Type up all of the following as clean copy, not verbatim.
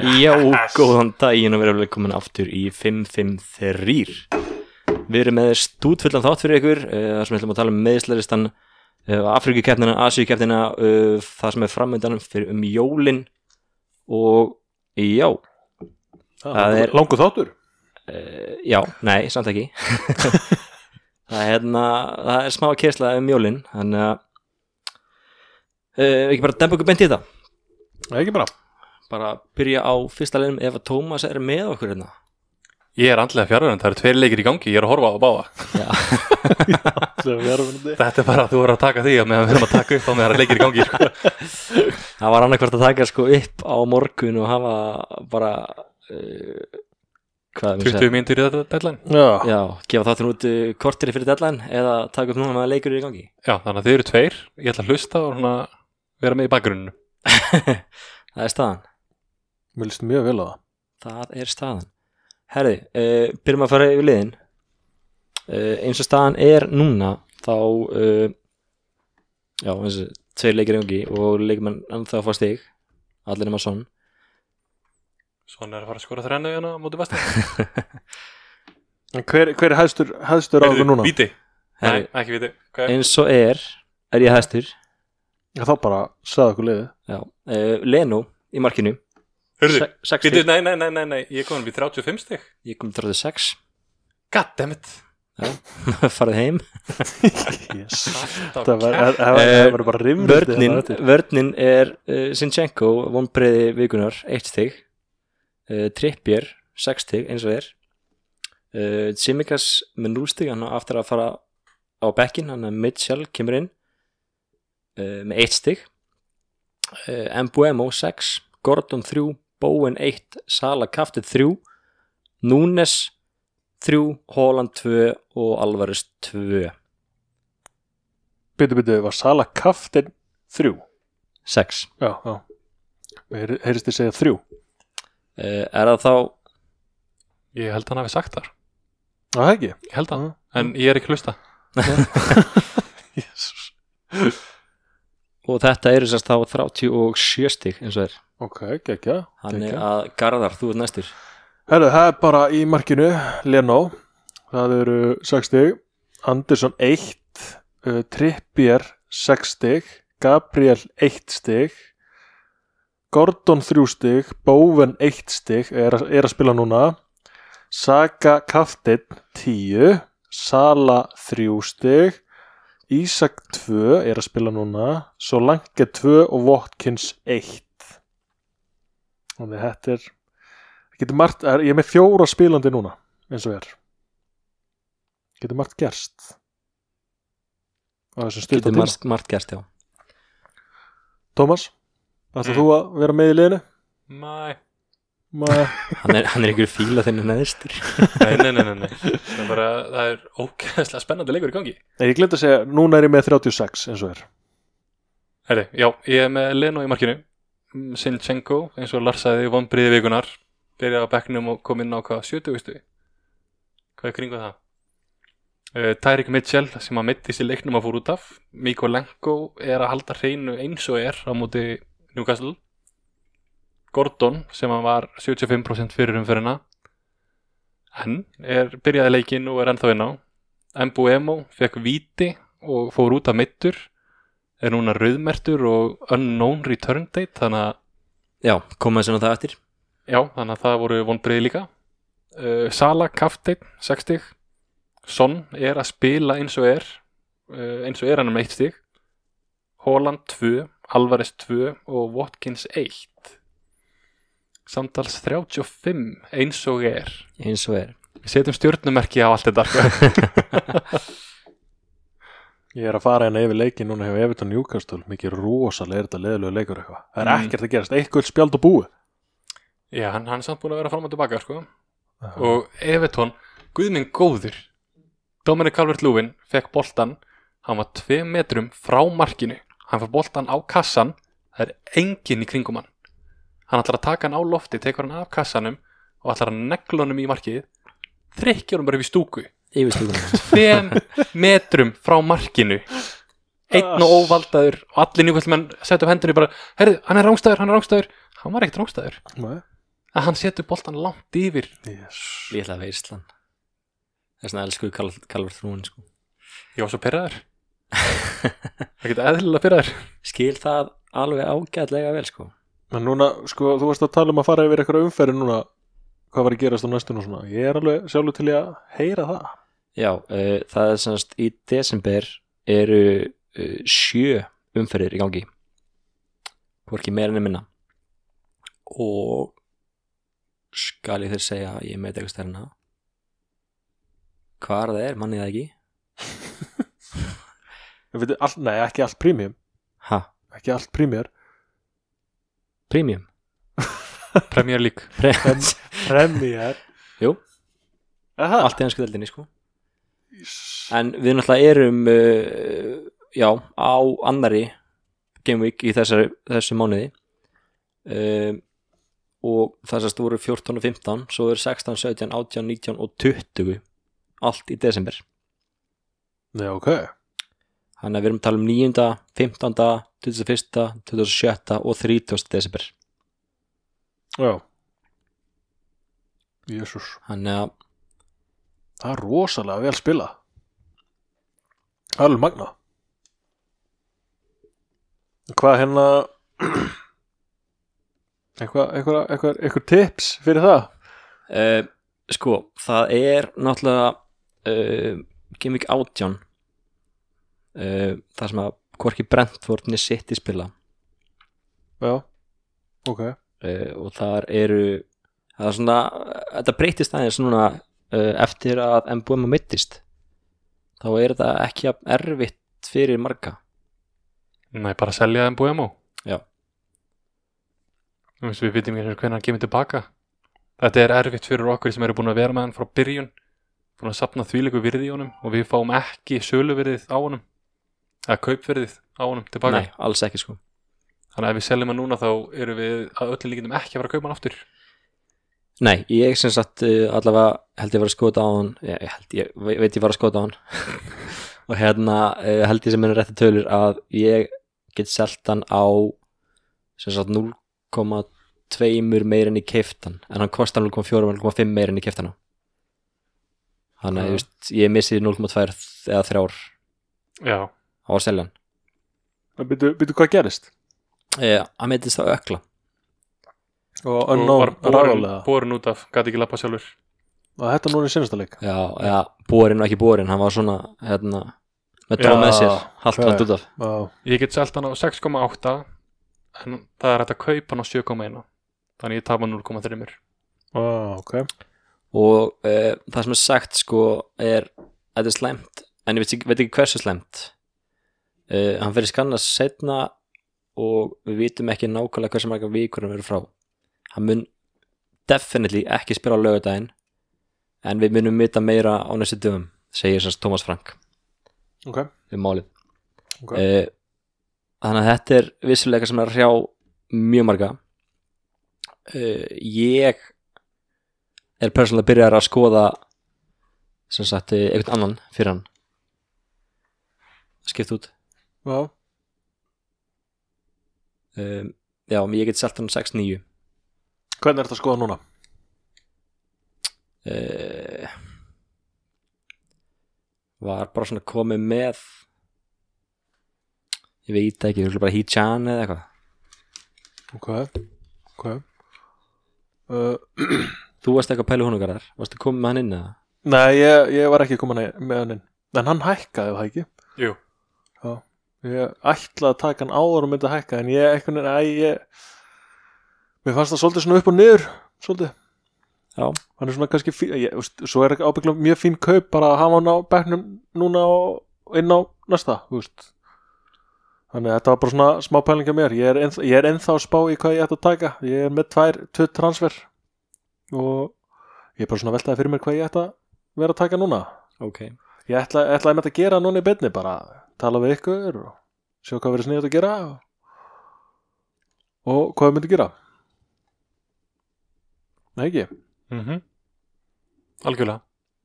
Já, góðan daginn og verið velkomin aftur í 553. Við erum með stútfullan þátt fyrir ykkur, þar sem við ætlum að tala meðslaristan, Afríkukeppnina, Asíukeppnina, það sem framöndan fyrir jólin og já. Það er langur þáttur? Já, nei, samt ekki. það er smá keisla jólin, þannig að ekki bara dempa ykkur beint í þetta. Nei, ekki bara. Bara byrja á fyrsta leiðum ef að Tómas er með okkur hérna. Ég er andlega fjarverandi, það eru 2 leikir í gangi, ég er að horfa á að báða. Þetta er bara að þú er að taka því að meðan við erum að taka upp á meðan það er leikir í gangi. Sko. Það var annarkvært að taka sko upp á morgun og hafa bara 20 mínútur í þetta deadline. Já, gefa þáttur út korteri fyrir deadline eða taka upp núna með leikur í gangi. Já, þannig að þið eru 2, ég ætla að hlusta og svona vera með í bakgrunninu. Það er staðan. Mér líst mjög vel á það. Það er staðan. Herði, byrjum að fara yfir liðin. Eins og staðan er núna þá já, eins og 2 leikir í gangi og leikmenn ennþá að fá stig, allir nema Son. Son er að fara að skora 3 hérna á móti Vesti. Hver er hæstur á okkur núna? Víti. Nei, ekki víti. Eins og er ég hæstur. Já, þá bara sagði okkur liðið. Já, Leno í markinu. Hörðu, 6 stig. Nei, ég er komin við 35 stig. Ég kom 36. Goddammit. Já, farið heim. Yes. Það var bara rimrið. Vörnin er Zinchenko, vonbreiði vikunar, 1 stig. Trippier, 6 stig, eins og er. Tsimikas með 0 stig, hann aftur að fara á bekkin, hann er Mitchell, kemur inn með 1 stig. Mbuemo 6, Gordon 3, Bowen 1, Sala Kaftet 3, Núnes 3, Haaland 2 og Alvarez 2. Byttu, var Sala Kaftet 3? 6. Já. Heyrist þið segja 3? Er það þá? Ég held hann hafi sagt þar. Það ekki? Ég held hann, en ég er ekki hlusta. Jesus. Og þetta eru sérst þá 37 stig eins og er. Ok, gekkja. Þannig að Garðar, þú ert næstur. Herru, það er bara í markinu Leno, það eru 6 stig, Anderson 1, Trippier 6 stig, Gabriel 1 stig, Gordon 3 stig, Bowen 1 stig, er að spila núna, Saka Kaftin 10, Sala 3 stig, Ísak 2 er að spila núna, Solanke 2 og Watkins 1. Þannig þetta er getur margt, ég er með 4 spilandi núna eins og er. Getur margt gerst á þessum stuttum tíma. Getur margt gerst, já. Tómas, ætlar þú að vera með í liðinu? Nei. Hann er ykkur fíla þennan neðstur. Nei. Það er ógeðslega spennandi leikur í gangi. Nei, ég glemt að segja, núna er ég með 36 eins og er. Herri, já, ég er með Leno í markinu. Zinchenko, eins og Lars sagði, vonbrigði vikunar. Byrjaði á bekknum og kom inn á 70 stuði. Hvað er kringu það? Tyreek Mitchell sem að meiddist í leiknum að fór út af. Mykolenko er að halda hreinu eins og er á móti Newcastle. Gordon sem að var 75% fyrir umferðina. Hann byrjaði leikinn og er ennþá inn á. Mbuemo fekk víti og fór út af meiddur. Er núna rauðmertur og unknown return date, þannig að já, komaði sem það eftir. Já, þannig að það voru vonbrigði líka. Sala Kaftin 6 stig. Son er að spila eins og er hann með 1 stig. Haaland 2, Alvarez 2 og Watkins 1. Samtals 35 eins og er. Eins og er. Við setjum stjörnumerki á allt þetta. Ég er að fara hérna yfir leikin núna hefur Everton Newcastle, mikið rosalega þetta leðilega leikur eitthvað. Það er ekkert að gerast, eitthvað spjald og búið. Já, hann er samt búin að vera fram og tilbaka, sko. Og Everton, guð minn góður, Dominic Calvert-Lewin fekk boltan, hann var 2 metrum frá markinu, hann fekk boltan á kassan, það er enginn í kringum hann. Hann ætlar að taka hann á lofti, tekur hann af kassanum og ætlar að negla honum í markið, þrykkjar hann bara yfir stúku. 2 metrum frá markinu, einn og óvaldaður og allir Newcastle menn setja upp hendunni bara, herðu, hann er rángstæður, hann var ekkert rángstæður. Nei. að hann setur boltan langt yfir. yes. Ég ætla að veislan. Það er svona elsku Calvert Þrúin sko. Ég var svo pirraður. Það geta eðlilega pirraður. Skil það alveg ágætlega vel sko. En núna, sko, þú varst að tala um að fara yfir eitthvað umferði núna, hvað var að gerast á næstun og svona. Ég er alveg sjálfur til að heyra það. Já, það er semst í desember eru 7 umferðir í gangi, hvorki meira en minna, og skal ég þér segja að ég með eitthvað stærna hvar það er, manni það ekki. Nei, ekki allt premium. Ha? Ekki allt premier. Premium? Premier League. Premier. Jú, Aha. allt í hansku deildinni sko. En við náttúrulega erum já, á annari Game Week í þessu mánuði, og það sérst voru 14 og 15, svo eru 16, 17, 18, 19 og 20 allt í desember. Já, ok. Þannig að við erum að tala um 9., 15., 21., 27. og 30. desember. Já. Jesús. Þannig að Það er rosalega vel spila. Alveg magna. Hvað hérna eitthvað tips fyrir það? sko, það er náttúrulega Game Week 18, það sem að hvorki Brentford niður City spila, Já, ok. og þar eru það er svona, þetta breytist aðeins núna eftir að Mbeumo meiddist, þá er þetta ekki jafn erfitt fyrir marga. Nei, bara selja Mbeumo. Já. Við vitum ekki hvernig hann kemur tilbaka. Þetta er erfitt fyrir okkur sem eru búin að vera með hann frá byrjun, búin að safna þvílíku virði í honum, og við fáum ekki söluvirðið á honum eða kaupvirðið á honum tilbaka. Nei, alls ekki sko. Þannig að ef við seljum hann núna þá erum við að öllum líkindum ekki að fara að kaupa hann aftur. Nei, ég sem sagt allavega held ég var að skota á hann, ég veit ég var að skota á hann og hérna held ég sem er rétti tölur að ég get selt hann á sem sagt 0,2 meir en ég keypt hann, en hann kostar 0,4 og 0,5 meir en ég keypt hann á. Þannig að ég missi 0,2 eða 3 Já. á að selja hann. Býtu hvað gerist? Hann meiddist á ökla Og var ræðulega. borin út af, gæti ekki lappa sjálfur. Og þetta núna í senasta leik. Já, borin og ekki borin, hann var svona hérna, með dróð með sér haldt út af. Já. Ég get selt hann á 6,8 en það er hægt að kaupa hann á 7,1, þannig ég tapa 0,3. Ok. Og það sem er sagt sko er að þetta er slæmt, en ég veit ekki hversu slæmt. Hann fyrir skannast seinna og við vitum ekki nákvæmlega hversu marga vikur hann verður frá. Hann mun definitely ekki spila á laugardaginn, en við munum vita meira á næstu dögum, segir sérst Thomas Frank Ok. málið. Ok. Þannig að þetta er vissulega sem er að hrjá mjög marga. Ég er persónulega byrjar að skoða sem sagt einhvern annan fyrir hann, skipt út. Já. Já, ég get selt hann 6-9. Hvernig er þetta að skoða núna? Var bara svona komið með, ég veit ekki, bara Hee-chan eða eitthvað. Ok. Þú varst eitthvað að pæla honum, Garðar? Varstu komið með hann inn eða? Nei, ég var ekki komin með hann inn. En hann hækkaði það ekki. Jú. Já. Ég ætlaði að taka hann áður og myndi að hækka, en mér fannst það svolítið svona upp og niður, svolítið. Já. Hann er svona kannski svo er ekki ábygglega mjög fín kaup bara að hafa hann á bekknum núna og inn á næsta, þú veist. Þannig að þetta var bara svona smá pæling af mér. Ég er ennþá að spá í hvað ég ætti að taka. Ég er með 2 transfer og ég er bara svona veltaði fyrir mér hvað ég ætti að vera að taka núna. Ok. Ég ætlaði með að gera núna í beinni, bara tala við ykkur og sjá hvað verið sniðugt að gera og hvað við myndum gera. Nei ekki? Algjörlega.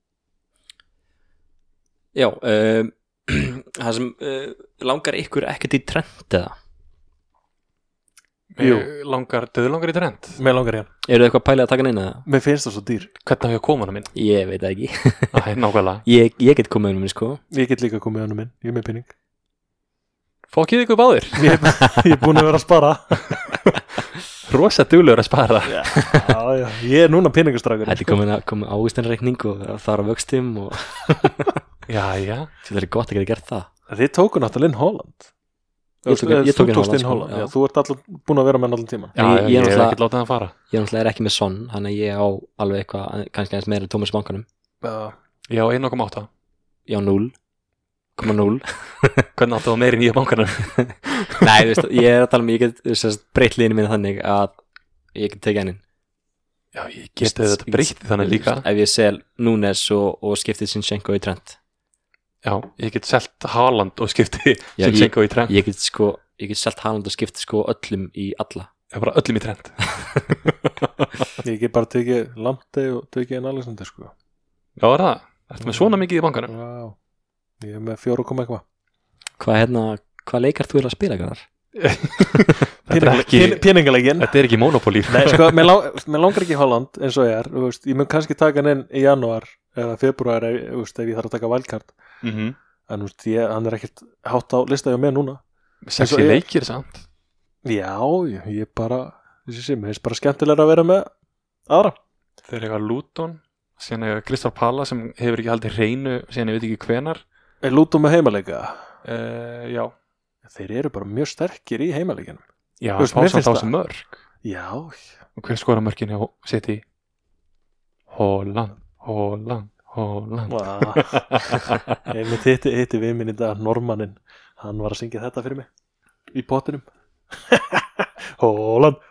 Já, það sem langar ykkur ekkert í trend eða? Jú. Döðu langar í Trent? Mér langar í hann. Eru þið eitthvað pælið að taka hann inn eða? Mér finnst það svo dýr. Hvernig á ég að koma hann minn? Ég veit það ekki. Æ, nákvæmlega. Ég get komið um minn sko. Ég get líka komið hann minn. Ég er með pinning. Fókið ykkur báðir? Ég er búin að vera að spara. Rosa duglegur að spara. Já. Ég er núna pinningastrákur. Þetta er komið águsteinreikning og það er á vöxtum og Jæja. það er gott að geta gert það. Þið tóku náttúrulega inn Holland. Ég tók inn Holland, sko, já. Já, þú ert alltaf búin að vera með hann allan tíman. Já, Ég ég hef náttúrulega- ekkert látið hann fara. Ég náttúrulega er ekki með Son, þannig að ég á alveg eitthvað, kannski aðeins meira Thomas bankanum. Já. Ég á 1,8. Ég á 0,0. Hvernig áttu á meiri nýja bankanum? Nei, þú veist, ég er að tala ég get breytt liðinu mínu þannig að ég get tekið hann inn. Já, ég geti þetta breytt þannig líka. Ef ég sel Núnes og skiptið Zinchenko í Trent. Já, ég get selt Haaland og skipti Já, Zinchenko í Trent. Ég get selt Haaland og skiptið sko öllum í alla. Ég er bara öllum í Trent. Ég get bara tekið Lamptey og tekið en Alexander sko. Já, er það? Ertu með svona mikið í bankanum? Já. Ég er með 4 koma eitthvað. Hvað leikar þú að spila þar? Þetta er ekki, Pinningalegin. þetta er ekki Monopoly. Nei, sko, mér langar ekki í Holland eins og ég er, þú veist, ég mun kannski taka hann inn í janúar eða februar ef ég þarf að taka wildcard, Mhm. en þú veist, hann er ekkert hátt á listaði á mér núna. Sexy ég- leikir samt. Já, ég bara þessi sem, mér finnst bara skemmtilega að vera með aðra. Þeir eiga Luton, síðan eiga Crystal Palace sem hefur ekki haldið hreinu síðan ég veit ekki hvenar. Er Luton með heimaleika? Já. Þeir eru bara mjög sterkir í heimaleikinu. Já, Þú veist, fá mér samt finnst á það. þessi mörg. Já, Og hver skora mörkin hjá City? Holland. einmitt hitti við minn í dag, Normannin, hann var að syngja þetta fyrir mig í pottinum. Holland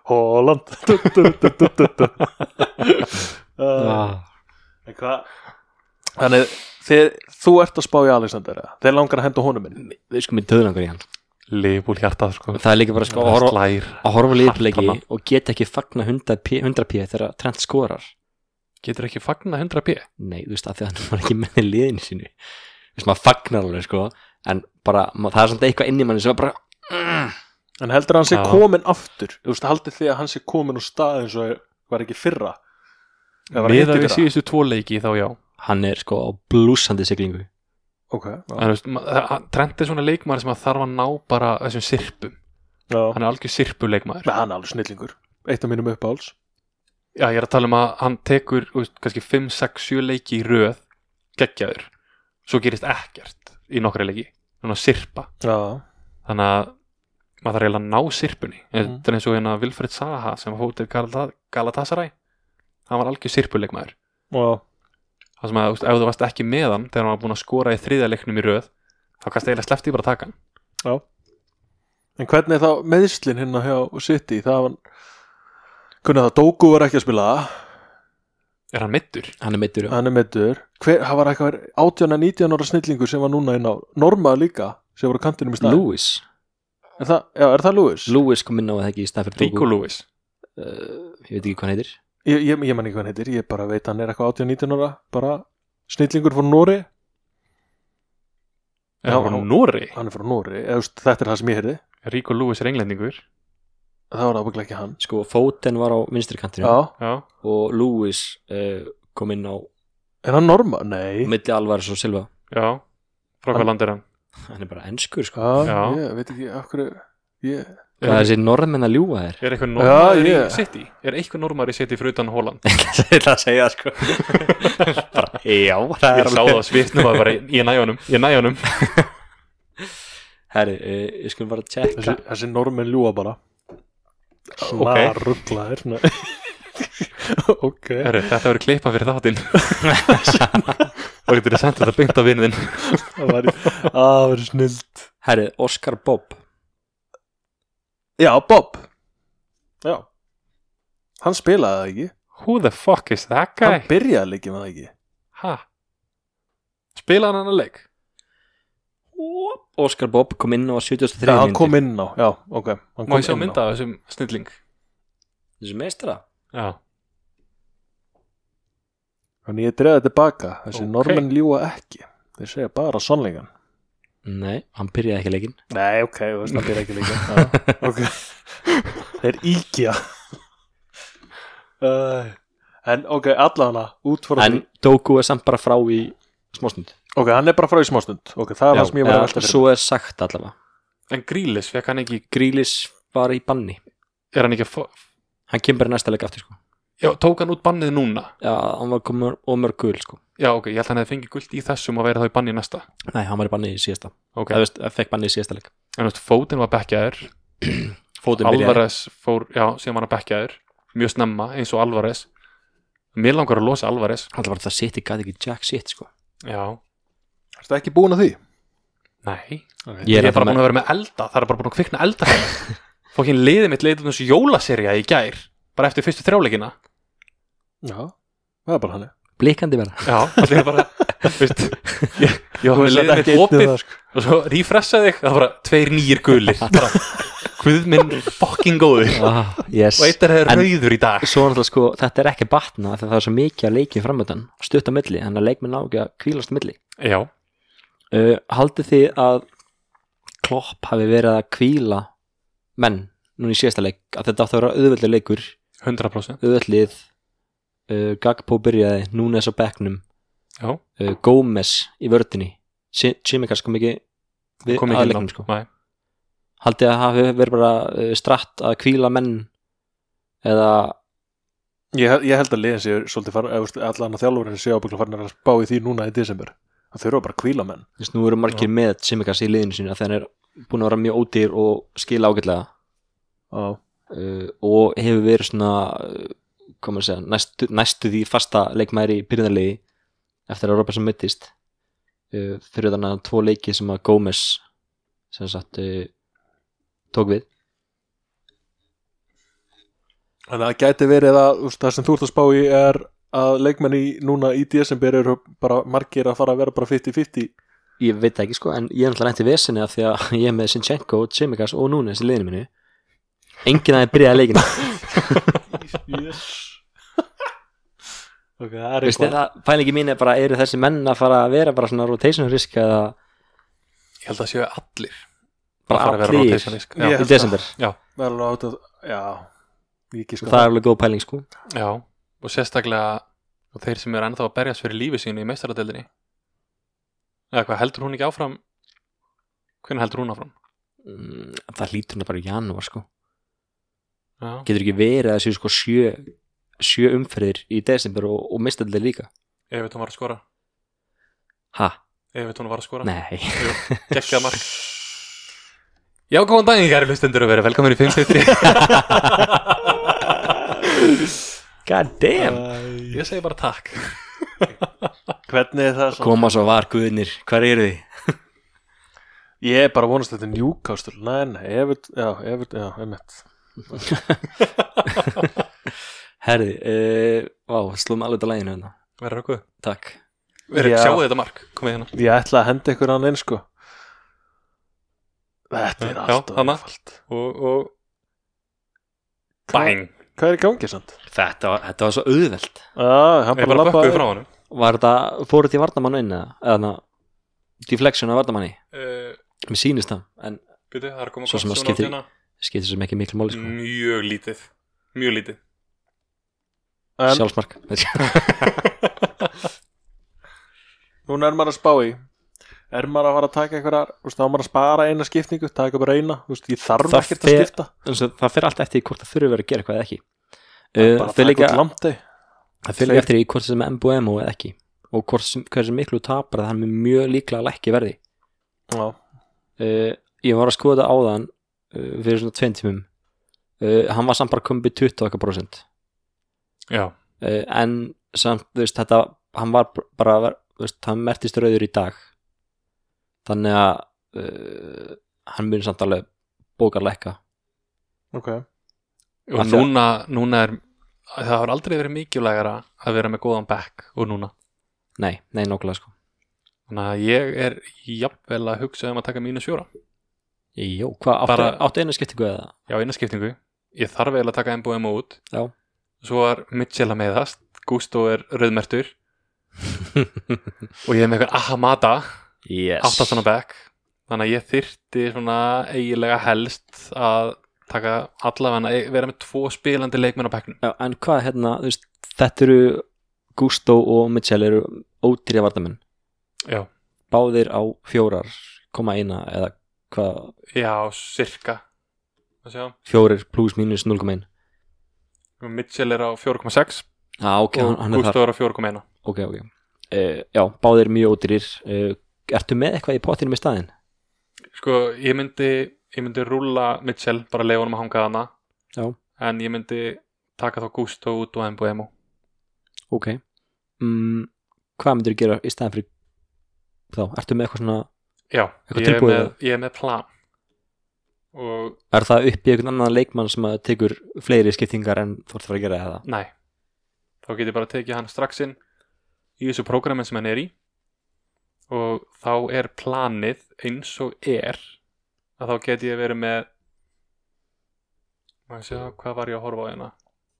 En hvað? Þannig þú ert að spá í Alexander eða? Þeir langar að henda honum inn. Við sko mér döðlangar í hann. Liverpool hjartað sko. Það er líka bara sko Það slær. að horfa liðleiki Hartana. og geta ekki fagna 100p þegar Trent skorar. Getur ekki fagna 100p? Nei, þú veist, af því að hann var ekki með í liðinu sínu. Þú veist, maður fagnar alveg sko, en bara, það er samt eitthvað inn í manni sem var bara En heldur hann sé Já. komin aftur? Þú veist, haldið því að hann sé komin úr stað eins og var ekki fyrra? Eða var Með hitt að í við fyrra? síðustu 2 leiki þá já. hann er sko á blúsandi siglingu. Ok, En þú veist, Trent er svona leikmaður sem að þarf að ná bara þessum sirpum. já. Hann er algjör sirpuleikmaður. Men hann er alveg snillingur. Eitt af mínum uppáhalds. Já, ég er að tala um að hann tekur þú veist, kannski 5, 6, 7 leiki í röð geggjaður. Svo gerist ekkert í nokkra leiki. Þannig að sirpa. Já. Þannig að maður þarf eiginlega að ná sirpunni. Þetta er eins og hérna Wilfred Zaha sem hótið Galatasaray. Hann var algjör sirpuleikmaður. Og Það sem að þú veist, ef þú varst ekki með hann þegar hann var búin að skora í 3. leiknum í röð þá kannski eiginlega sleppti bara að taka hann. já. En hvernig er þá meðslinn hérna hjá City? Það var hvernig það Doku var ekki að spila það. Er hann meiddur? Hann er meiddur, já. Hann er meiddur. Það var eitthvað 18-19 ára snillingur sem var núna inn á Norma líka sem var á kantinum í stað. Lewis. Er það Lewis? Lewis kom inn á það ekki í stað fyrir Rico Lewis. Ég veit ekki hvað hann heitir. Ég man ekki hvað hann heitir. Ég bara veit hann er eitthvað 18-19 ára. Bara snillingur frá Nóri. Er hann frá Noregi? Hann er frá Nóri. Þetta er það sem ég heyrði. Rico Lewis er englendingur. Það var ábygglega ekki hann. Sko, Foden var á vinstri kantinu Já. Já. og Lewis kom inn á Er hann Norma? Nei. milli Alvarez og Silva. Já. Frá hvað land er hann? Hann er bara enskur, sko. Já, Já. ég veit ekki af hverju ég... Hvað er þessi norðmenn að ljúga þér? Er eitthvað normaður Já, í City? Er eitthvað normaður í City fyrir utan Holland? Ég ætla að segja það, sko. Bara, já, það Ég sá það á svipnum að bara ég næ honum. Herri, ég skulle bara tjekka. Þessi normin ljúa bara. Svona Ok. rugglaðir. Ok. Herri, þetta verður klippa fyrir þáttinn. Og getur þið sendið þetta beint á vinnin. Það var snilt. Herri, Oscar Bob. Já, Bob. Já. Hann spilaði það ekki. Who the fuck is that guy? Hann byrjaði leikið með það ekki. Ha? Spilaði hann að leik? Oscar Bob kom inn á 73. Já, hann kom inn á. Já, ok. Hann Má kom ég sjá inn á. mynda af þessum snilling? Þessi meistara. Já. Þannig ég dreði tilbaka. Þessi Ok. normin ljúa ekki. Þeir segja bara sannleikan. Nei, hann byrjaði ekki leikinn. Nei, ok, þú veist, hann byrjaði ekki leikið. Ok. Þeir íkja En ok, allavega út frá En Doku er samt bara frá í smástund. Ok, hann er bara frá í smástund Ok, það er það sem ég var að velta fyrir Svo er sagt allavega. En Grealish, fekk hann ekki Grealish var í banni. Er hann ekki Hann kemur bara í næsta leik aftur, sko. Já, tók hann út bannið núna? Já, hann var komin og mörg gul, sko. Já, ok, ég held að hann hefði fengið gult í þessum og verið þá í banni í næsta. Nei, hann var í banni í síðasta. Ok, Það fekk banni í síðasta leik. en þú veist, Foden var bekkjaður. Fótinn byrjaði. Alvarez fór, já, síðan var hann bekkjaður mjög snemma, eins og Alvarez. Mér langar að losa Alvarez. Alltaf var það City gæti ekki jack shit, sko. Já, Ertu ekki búin að því? nei Okay. Ég er bara búin að vera með elda, það er bara búin að kvikna elda Fókin liðið mitt leiði þessu jólaserja í gær, bara eftir fyrstu 3 leikina. Já, það er bara hann Blikandi vera. Já, það er bara, veist ég var með liðið mitt opið og svo refressaði þig, það var bara 2 nýjir gulir bara, hvud minn fucking góður Yes. og eitt er rauður í dag. Svo náttúrulega, sko, þetta er ekki batna þegar það er svo mikið að leikið framöndan stutt á milli, þannig að leikmenn ná ekki að kvílast á milli. Já, Haldið þið að Klopp hafi verið að kvíla menn núna í síðasta leik, að þetta átti að vera auðveldlega leikur, 100%. auðveldlið, Gagpo byrjaði, Núnes á bekknum, Já, Gómez í vördinni, Tsimikas kom ekki við kom ekki aðleiknum, inn á. sko. Nei. Haldið að hafi verið bara stratt að kvíla menn eða Ég held að liðin séu svolítið allan að þjálfurinn séu ábyggla farin að spá í því núna í desember Það þurfa bara að kvíla menn Þess, nú eru margir með Tsimikas í liðinu sínu að þeir er búin að vera mjög ódýr og skila ágætlega og hefur verið svona hvað maður segja, næstu því fasta leikmæri í byrjunarlegi eftir að Robertson mittist fyrir þannig að 2 leiki sem að Gómez sem sagt tók við. Þannig að það gæti verið að það sem þú ert að spá í er að leikmenni núna í desember eru bara margir að fara að vera bara 50-50 Ég veit það ekki, sko, en ég er náttúrulega lent í vesinni af því að ég er með Sinchenko, Tsimikas og Núnes í liðinu mínu. Enginn að byrjaði leikina. Yes Ok, það er Veist það, pælingi mín er bara, eru þessi menn að fara að vera bara svona rotation risk eða Ég held að séu allir bara fara að vera allir rotation risk. Já, Ég- í desember. Vel alveg átt að Já, ég ekki sko Það er alveg góð pæling, sko. já, og sérstaklega og þeir sem eru ennþá að berjast fyrir lífi sínu í meistaradeildinni. Eða hvað, heldur hún ekki áfram? Hvernig heldur hún áfram? Það hlýtur hún bara í janúar, sko. Já, Getur ekki verið að það séu sko 7 umferðir í desember og mistaldið líka. ef veit hún var að skora. Ha? Ef veit hún var að skora. Nei. Gekkjað mark. Já, góðan daginn, kæri hlustendur og verið velkomin í 5-3. God damn. Ég segi bara takk. Hvernig er það? Koma svo var, guðnir. Hvar eru þið? Ég er bara að vonast að þetta er Newcastle Nei, já, einmitt Herði, slúðum alveg þetta læginu hérna. Verður okkur. Takk. Verður, Já. sjáu þetta mark. Komið hérna. Ég ætla að henda ykkur hann inn sko Þetta er Já, alltaf þarna. einfalt. Og bang. Hvað er í gangi samt? Þetta var svo auðvelt. Hann Ég bara bara bökkuði labbaði frá honum. Var þetta, fóruð til vardamann inn eða deflection af vardamanni? Mér sýnist það, en Byrju, það er að koma Svo sem að kort skiptir- svona á skiptir sem ekki miklu máli, sko. Mjög lítið. Mjög lítið. En Sjálfsmark. núna er maður að spá í Er maður að fara að taka einhverjar þá er maður að spara eina skipningu, taka bara eina ég þarf Það ekkert að fer- skipta Það fer allt eftir því hvort það þurfi verið að gera eitthvað eða ekki. Bara Það fer líka taka út lamti Það fyrir eftir í hvort sem er MBM eða ekki og hversu miklu tapar það hann er mjög líklega að lækki verði. Já, Ég var að skoða áðan fyrir svona 2 tímum hann var samt bara komið 20%. Já. En samt, þú veist, þetta hann var bara, þú veist, hann mertist rauður í dag þannig að hann muni samt alveg bókar lækka. ok Og Af því núna er það har aldrei verið mikilvægara að vera með góðan back og núna. Nei, nokkulega, sko. Þannig að ég er jafnvel að hugsa að taka -4. Jó, hvað, áttu einu skiptingu eða? Já, eina skiptingu. Ég þarf eiginlega að taka MBM út. Já. Svo er Mitchell að meiðast. Gusto er rauðmertur. Og ég er með eitthvað Ahamada. Yes. 8 svona back. Þannig að ég þyrfti svona eiginlega helst að taka allavega vera með 2 spilandi leikmenn á bekknum. Já, en hvað hérna, þú veist, þetta eru Gusto og Mitchell eru ódýrja varnamenn. Já. Báðir á 4,1 eða hvað? Já, cirka. Það sjá. 4 plus minus 0,1. Mitchell er á 4,6 ok, og hann er þar. Gusto er á 4,1. Ok. Já, báðir mjög ódýrir. Ertu með eitthvað í pottinu með staðinn? Sko, ég myndi rúlla Mitchell, bara leiða honum að hanga þarna. Já. En ég myndi taka þá Gusto út og Mbeumo. Ok. Hvað myndir þú gera í staðinn fyrir þá? Ertu með eitthvað svona? Já, eitthvað tilbúið? ég er með plan. Og Er það upp í einhvern annan leikmann sem að tekur fleiri skiptingar en þú ert að fara að gera það? nei, þá get ég bara tekið hann strax inn í þessu prógrami sem hann er í og þá er planið eins og er að þá get ég verið með maður sjá, hvað var ég að horfa á hérna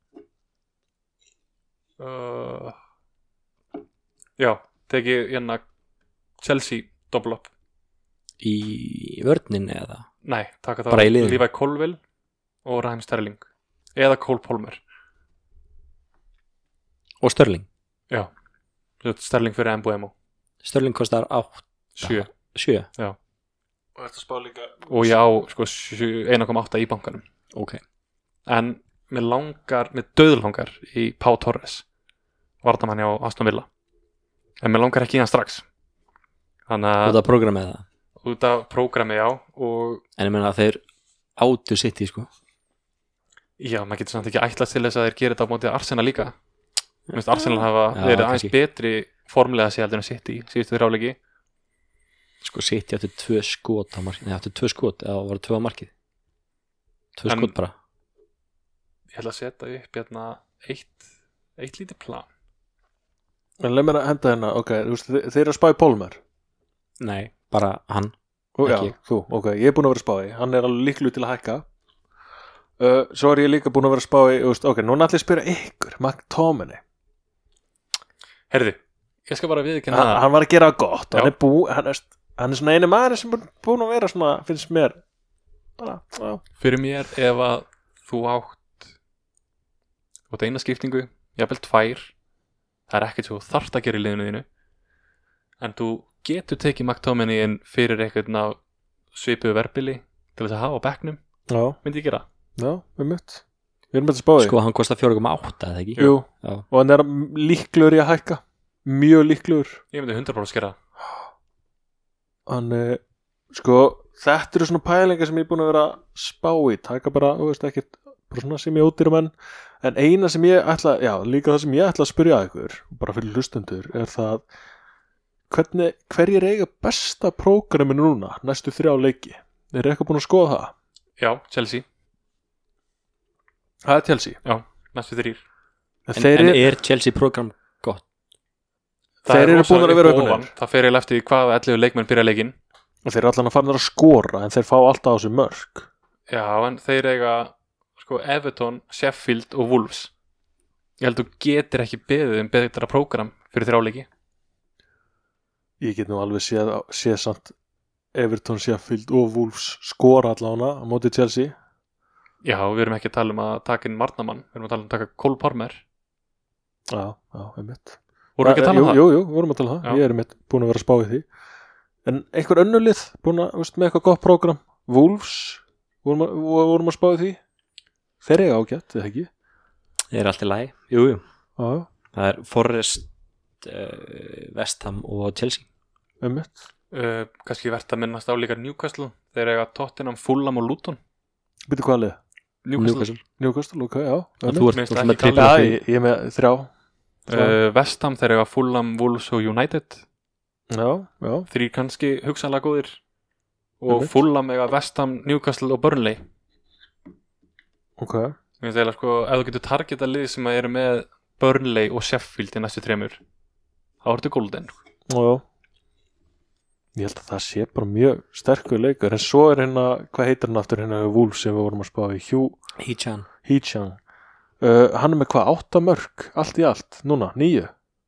já, tekið hérna Chelsea double up Í vörnin eða? nei, taka þá Bara í liðinu? Levi Colville og Raheem Sterling eða Cole Palmer Og Störling? já, Sterling fyrir Mbeumo Störling kostar 7 7? já, Og þetta spá líka og ég á sko 1,8 í bankanum Ok. en mér döðlangar í Pau Torres vardamann á Aston Villa en mér langar ekki í hann strax þannig Og það programmið það? út af prógrami já og En ég meina að þeir áttu sitt í sko. já, maður getur samt ekki ætlast til þess að þeir gera þetta á móti Arsenal líka mér finnst Arsenal hafa Já, verið aðeins kannski. betri formlega sér heldur en sitt í síðustu þrjáleiki Sko sitt áttu 2 skot á markið. Nei, áttu 2 skot eða var 2 á markið? 2 En- skot bara. ég ætla að setja upp hérna eitt lítið plan En leið mér að henda hérna, ok, þú veist, þeir eru að spá í Pólmer. Nei, bara hann. Já, Ekki. þú, ok, ég er búin að vera að spá í. Hann er alveg líklu til að hækka. Svo er ég líka búin að vera að spá í, þú veist, ok, núna ætla ég að spyrja ykkur, McTominay. herði, ég skal bara viðurkenna það Hann var að gera það gott, Já. hann er svona einu maður sem er búin að vera svona, finnst mér, bara, já. fyrir mér ef að þú átt eina skiptingu jafnvel 2 það er ekkert svo þú þarft að gera í liðinu þínu en þú getur tekið McTominay inn fyrir einhvern af svipuðu verbili til þess að hafa á bekknum Já, myndi ég gera já, við mitt. Við erum með að spá í. Sko hann kostar 4,8 eða ekki? Jú, Já. og hann er líklegur í að hækka. Mjög líklegur. ég myndi 100% skera Hann, sko, þetta eru svona pælingar sem ég er búin að vera að spá í. Taka bara, þú veist, ekkert, bara svona sem ég ódýrum en eina sem ég ætla, já, líka það sem ég ætla að spyrja ykkur, bara fyrir hlustendur, er það hverjir eiga besta prógrami núna, næstu 3 leiki? Er eitthvað búin að skoða það? já, Chelsea, Það er Chelsea. já, næstu 3 En er Chelsea program gott? Þeir eru búin að vera upp og niður. það fer eiginlega eftir því hvaða 11 leikmenn byrja leikinn Og þeir eru allan að fara að skora en þeir fá alltaf á sig mörg. já, en þeir eiga sko Everton, Sheffield og Wolves ég held þú getur ekki beðið betra prógram fyrir 3 leiki Ég get nú alveg séð samt Everton, Sheffield og Wolves skora allána á móti Chelsea. já, við erum ekki að tala um að taka inn Marnamann við erum að tala um að taka Cole Palmer Já, einmitt. vorum við ekki að tala um það? Jú, vorum að tala um það. Já. Ég er einmitt búin að vera að spá í því. En einhver önnulið búin að, veist, með eitthvað gott prógram? Wolves, vorum að spá í því? Þeir eiga ágætt, eða ekki? Er allt í lagi? Jú. Já, Það er Forrest, West Ham og Chelsea. einmitt. Kannski verðt að minnast á líka Newcastle þeir eiga Tottenham, Fulham og Luton Býtu hvað lið? Newcastle, ok, já. Og þú Minnst ert ekki með kalla- triple Já, play. ég er með 3. West Ham þeir eiga Fulham, Wolves og United Já. 3 kannski hugsanlega góðir og Einmitt. Fulham eiga West Ham, Newcastle og Burnley Ok. Mér finnst eiginlega sko, ef þú getur targeta lið sem eru með Burnley og Sheffield í næstu 3 þá ertu golden Já. Ég held að það sé bara mjög sterkur leikur. En svo er hérna, hvað heitir hann aftur hérna Wolves sem við vorum að spá í? Hee-chan. Hee-chan. Hann er með hvað, 8 mörg? Allt í allt, núna, 9.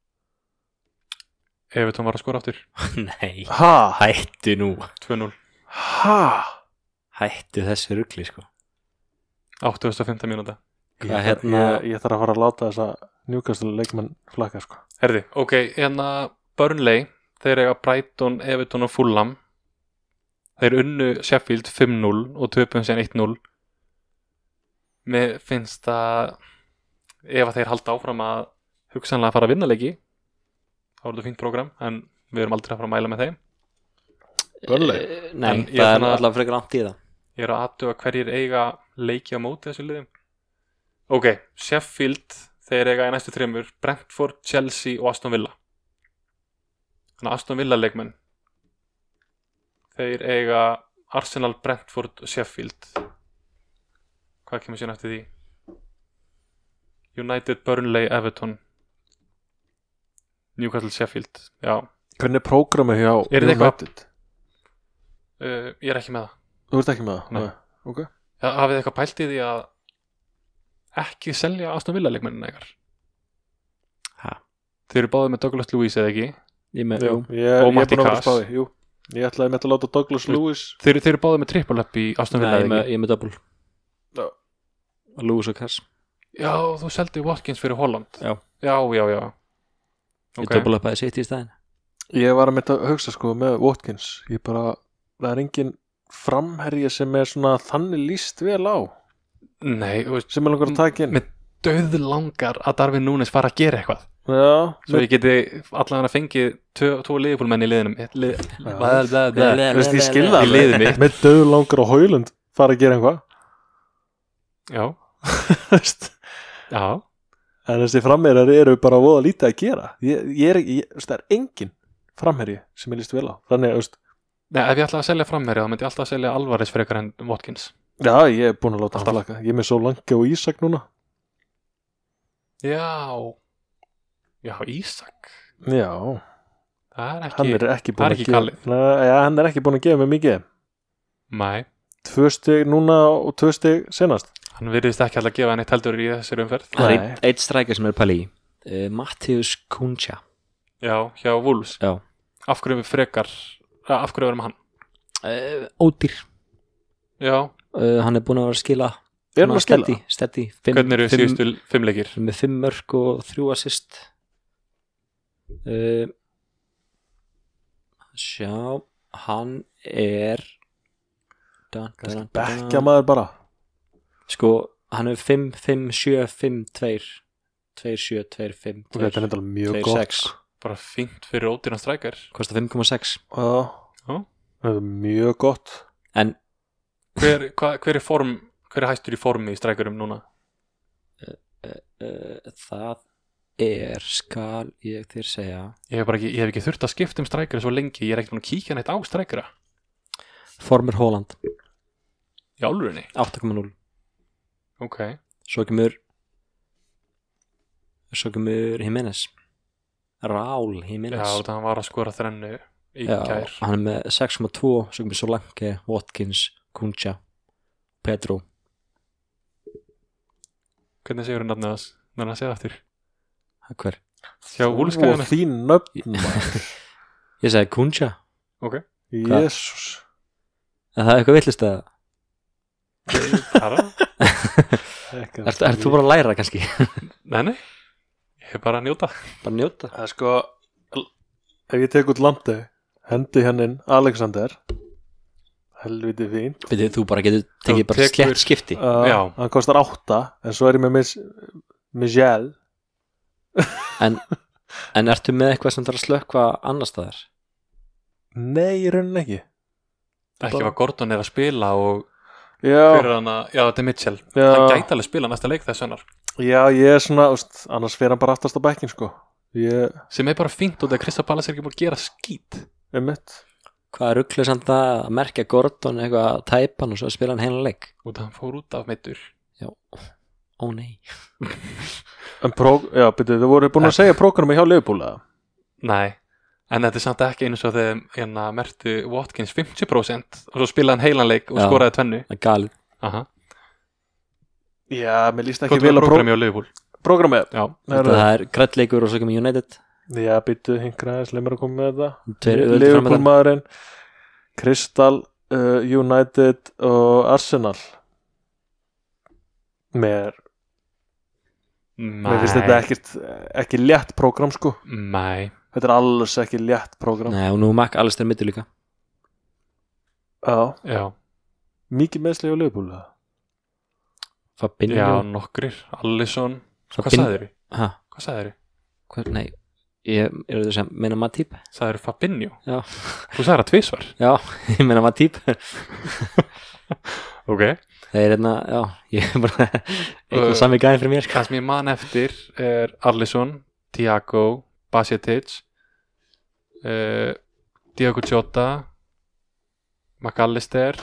Everton var að skora aftur Nei. Ha? Hættu nú. 2-0 Ha? Hættu þessu rugli sko. 85 mínúta. Ég þarf að fara að láta þessa Newcastle leikmenn flakka sko. Herði, ok, Burnley, þeir eiga Brighton, Everton og Fulham. Þeir unnu Sheffield 5-0 og töpum síðan 1-0. Mér finnst að ef að þeir halda áfram að hugsanlega fara að vinna leiki, þá er þetta fínt prógram, en við erum aldrei að fara að mæla með þeim. Burnley? Nei, En ég það er svona- alltaf frekar langt í það. Ég er að athuga hverjir eiga leiki á móti þessu liðum. Ok, Sheffield, þeir eiga í næstu þremur Brentford, Chelsea og Aston Villa. Þannig að Aston Villa leikmenn, þeir eiga Arsenal, Brentford og Sheffield. Hvað kemur síðan eftir því? United, Burnley, Everton, Newcastle, Sheffield. Já, Hvernig er prógramið hjá Er þetta eitthvað- United? Ég er ekki með það. Þú ert ekki með það? Nei. Ok. Hafið þið eitthvað pælt í því að ekki selja Aston Villa leikmennina ykkar? Ha? Þeir eru báðið með Douglas Luiz eða ekki? Ég með, Jú, jú. ég Og er Matti búin að vera Cass. að spá því. Jú, ég ætlaði með að láta Douglas Lewis. Þeir eru báðið með triple up í Aston Nei, Villa ég eða með, ekki? ég með double. Já. Lewis og Cass. Já, þú seldi Watkins fyrir Holland. Já. Já. Ég double uppaði sitt í stæðin. Ég var að mynda að hugsa sko með Watkins. Það er engin framherji sem er svona þannig líst vel á. Nei, þú veist, Sem er langar að taka inn. með döðlangar að Darwin Núnes fara að gera eitthvað. Já. Svo ég geti allan að fengið tvo liðbúlmenn í liðinum. Þú veist, ég skil það Í liðið mitt. með döðu langar og Hólund fara að gera eitthvað. Já, Þú veist. já. En þessi framherjar eru bara voða lítið að gera. Það er engin framherji sem er líst vel á. Þannig, þú veist. Nei, ef ég ætla að selja framherja, þá myndi ég alltaf að selja Alvarez frekar en Watkins. Já, ég er búin að láta Alltaf. hann flakka. Ég er með svo langi og Ísak núna. Já. Já, Ísak. Já. Það er ekki... Hann er ekki búin það er að ekki gefa. galið. Nei, já, hann er ekki búin að gefa mig mikið. Nei, 2 stig núna og 2 stig senast. hann virðist ekki alltaf að gefa henni heldur í þessari umferð. Það er Nei. eitt strækir sem er pæli í. Matthews Kuncha. Já, hjá Wolves. Já. Af hverju verðum hann? Ódýr. Já, Hann er búin að vera að skila. Er hann að skila? Steady. hvernig eru síðustu 5 leikir? Með 5 mörg og 3 assist. Sjá, hann er Bekkja maður bara. Sko, hann er 5, 5, 7, 5, 2 2, 7, 2, 5 Ok, þetta er enda mjög 2, gott. 6. Bara fínt fyrir ódýran strækjar. Kostar 5,6. Já. Já. Þetta er mjög gott. En Hver er hæstur í formi í strækjurum núna? það skal ég þér segja. Ég hef ekki þurft að skipta um strækjara svo lengi. Ég er ekkert búin að kíkja neitt á strækjara. Former Holland Í álfurinni? 8,0. Ok. Svo kemur Jimenez. Raúl Jimenez. Já, þetta hann var að skora þrennu í Já, gær. hann er með 6,2. Svo kemur Solanke, Watkins, Kuncha, Pedro. Hvernig segur hann nafnið þess? Þannig að segja aftur. Hver? Hjá Wolfskæðinu? Og þín nöfn maður. Ég segi Kuncha. Ok. Jésús. En það er eitthvað villist að Bara? Ert þú bara að læra kannski? Nei. Ég er bara að njóta. Bara njóta. Það er sko, ef ég tek út landi, hendi hann inn Alexander. Helviti fín. Þú bara getur tekið Þú bara tekur- slett skipti. Já. Hann kostar 8, en svo er ég með Miguel. En ertu með eitthvað sem þarf að slökkva annar staðar? Nei, í rauninni ekki. Ekki var Gordon er að spila og Já, hver er hann að... Já, þetta er Mitchell. Já. Hann gæti alveg spila næsta leik þess hennar. já, ég er svona, úst, annars fer hann bara aftast á bekkin, sko. Ég Sem er bara fínt og þegar Krista Pallas er ekki búin að gera skít. er mitt. Hvað er rugglega samt að merkja Gordon eitthvað að tæpa hann og svo að spila hann heila leik? Og það hann fór út af meittur. Ó nei. En já, byrju, þau voru búin að segja prógrami hjá Liverpool, eða? Nei. En þetta er samt ekki einu svo þegar hérna mertu Watkins 50% og svo spilaði hann heilan leik og Já. skoraði tvennu. Það er galið. Aha. Já, mér líst ekki Hvað vel var á prógrami á Liverpool? prógramið. Já. Það er grættleikur og svo kemur United. Já, byrju, hingra, sleimur að koma með þetta. Tveir auðvitað Liverpool framöndan. maðurinn, Crystal, United og Arsenal. Mér finnst þetta ekki létt prógram sko. Nei. Þetta er alls ekki létt prógram. Nei, og nú Mac Alistair middur líka. Já. Mikið meðsli á Liverpool. Fabinho. Já, nokkrir. Alisson. Hvað sagðirðu? Hæ? Hvað sagðirðu? Nei, ég er það sem meina Matip. Sagðirðu Fabinho? Já. Þú sagðir það tvisvar? Já, ég meina Matip. Ok. Það er já, ég er bara eitthvað sami gæði fyrir mér. Það sem ég man eftir er Alisson, Thiago, Bajcetic, Diogo Jota, Mac Alistair,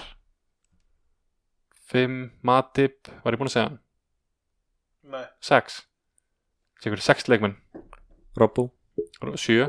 5 Matip, var ég búinn að segja hann? Nei. 6. Segur 6 leikmenn. Robbo. 7.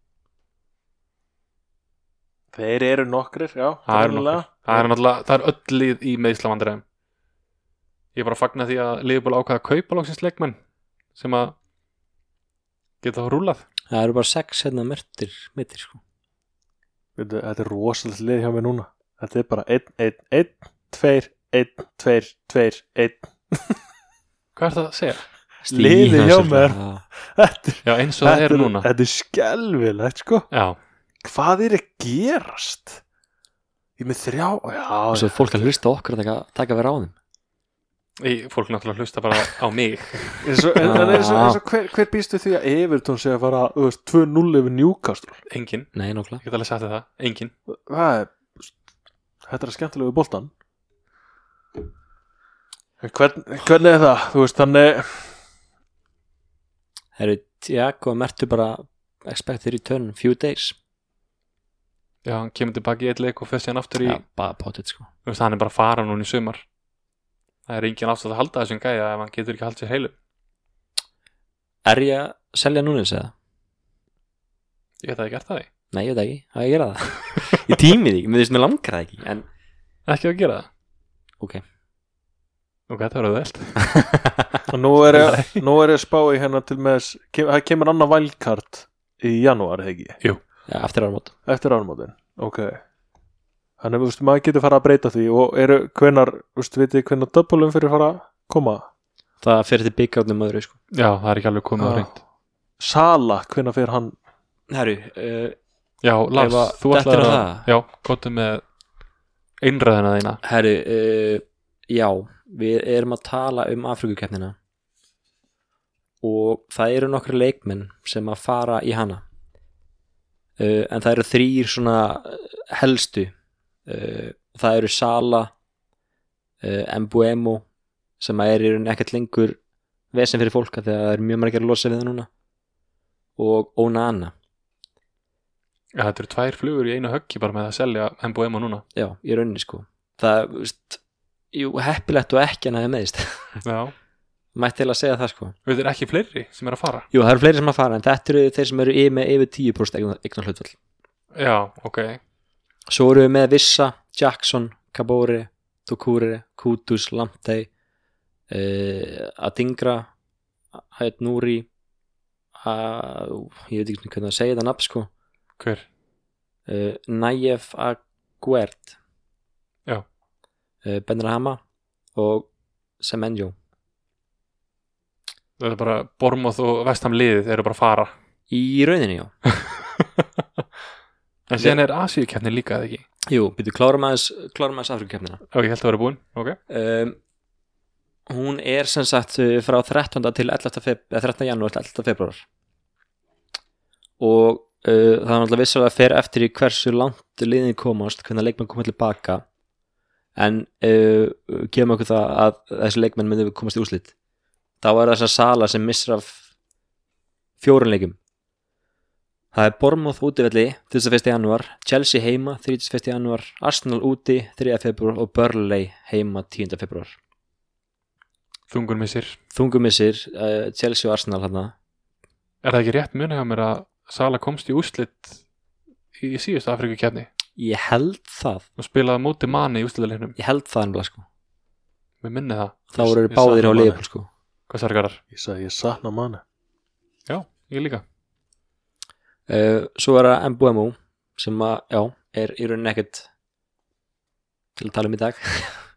Þeir eru nokkrir, já. Það eru nokkrir. Það er öll lið í meiðslavandræðum. Ég er bara að fagna því að Liverpool ákvaða að kaupa loksins leikmenn sem að geta þá rúlað. Það eru bara 6 hérna mittir sko. Þetta er rosalega lið hjá mér núna. Þetta er bara 1, 1, 1, 2, 1, 2, 2, 1. Hvað er það að segja? Liðið hjá mér. Já, eins og það er núna. Þetta er skelfilegt sko. Já. Hvað er að gerast? Ég með 3. Já. Og svo fólk að hlusta okkur að taka vera á þeim. Fólk náttúrulega hlusta bara á mig. Hver býstu því að Everton sé að fara 2-0 yfir Newcastle? Engin. Nei, nákvæmlega. Ég get alveg sagt það. Engin. Þetta er skemmtilegu boltan. Hvernig er það? Þú veist, þannig Herru, Thiago mertu bara expected return few days. Já, hann kemur tilbaki í 1 leik og fer síðan aftur í. Já, bara potið sko. Þú veist, hann er bara að fara núna í sumar. Það er engin ástæð að halda þessum gæja ef hann getur ekki haldið sér heilu. Er ég að selja Núnes eða? Ég veit að ég gert það því. Nei, ég veit ekki, það er að gera það. Ég tímið því, mér langar það ekki en... Ekki að gera það? Ok, þetta verður velt. Og nú er ég spá í hérna til með það kemur annað wildcard í janúar, eða ekki? Jú. Já, eftir áramót. Eftir áramótin, ok. Þannig að maður getur fara að breyta því og vitið hvenær döbbulum fyrir fara að koma? Það fyrir til byggjárnum öðru sko. Já, það er ekki alveg komið á hreint. Sala, hvenær fyrir hann? Herru, já, Lars, þú ætlaðir að já, góttu með einræðina þína. Herru, já, við erum að tala Afríkukeppnina og það eru nokkru leikmenn sem að fara í hana en það eru 3 svona helstu. Það eru Sala, Mbuemo sem er í rauninni ekkert lengur vesen fyrir fólk þegar það er mjög margir að losa við það núna og Onana. Já, þetta eru 2 flugur í einu höggi bara með að selja Mbuemo núna. Já, í rauninni sko. Það, heppilegt og ekki en það er meðist. Já. Mætti til að segja það sko. Þetta er ekki fleiri sem er að fara? Jú, það eru fleiri sem að fara en þetta eru þeir sem eru með yfir 10% eignar hlutfall. Já, ok. Svo eru við með Vissa, Jackson, Kabore, Doucouré, Kudus, Lamptey, Adingra, Hayat Nouri, ég veit ekki hvernig að segja það nafn sko. Hver? Nayef Aguerd. Já. Benrahma og Semenyo. Það er bara Bournemouth og West Ham liðið eru bara að fara. Í rauninni, já. En síðan er Asíukeppnin líka, eða ekki? Jú, byrju, klárum aðeins Afríkukeppnina. Ok, ég held að vera búin, ok. Hún er sem sagt frá 13. til 13. janúar til 11. februar. Og það er náttúrulega vissulega fer eftir í hversu langt liðin komast, hvernig leikmenn koma tilbaka. En gefum okkur það að þessi leikmenn myndi komast í úrslit. Þá er þess að Sala sem missir af 4 leikum. Það er Bournemouth útivelli 31. janúar, Chelsea heima 31. janúar, Arsenal úti 3. februar og Burnley heima 10. februar. Þungumissir, Chelsea og Arsenal hérna. Er það ekki rétt munið hjá mér að Sala komst í úrslit í síðustu Afríkukeppni? Ég held það. Og spilaði móti Mane í úrslitaleiknum? Ég held það ennbla sko. Mér minni það. Þá voru báðir á Liverpool sko. Hvað sagði Garðar? Ég sagði ég sakna Mane. Já, ég líka. Svo er það Mbuemo sem að, já, er í rauninni ekkert til að tala um í dag.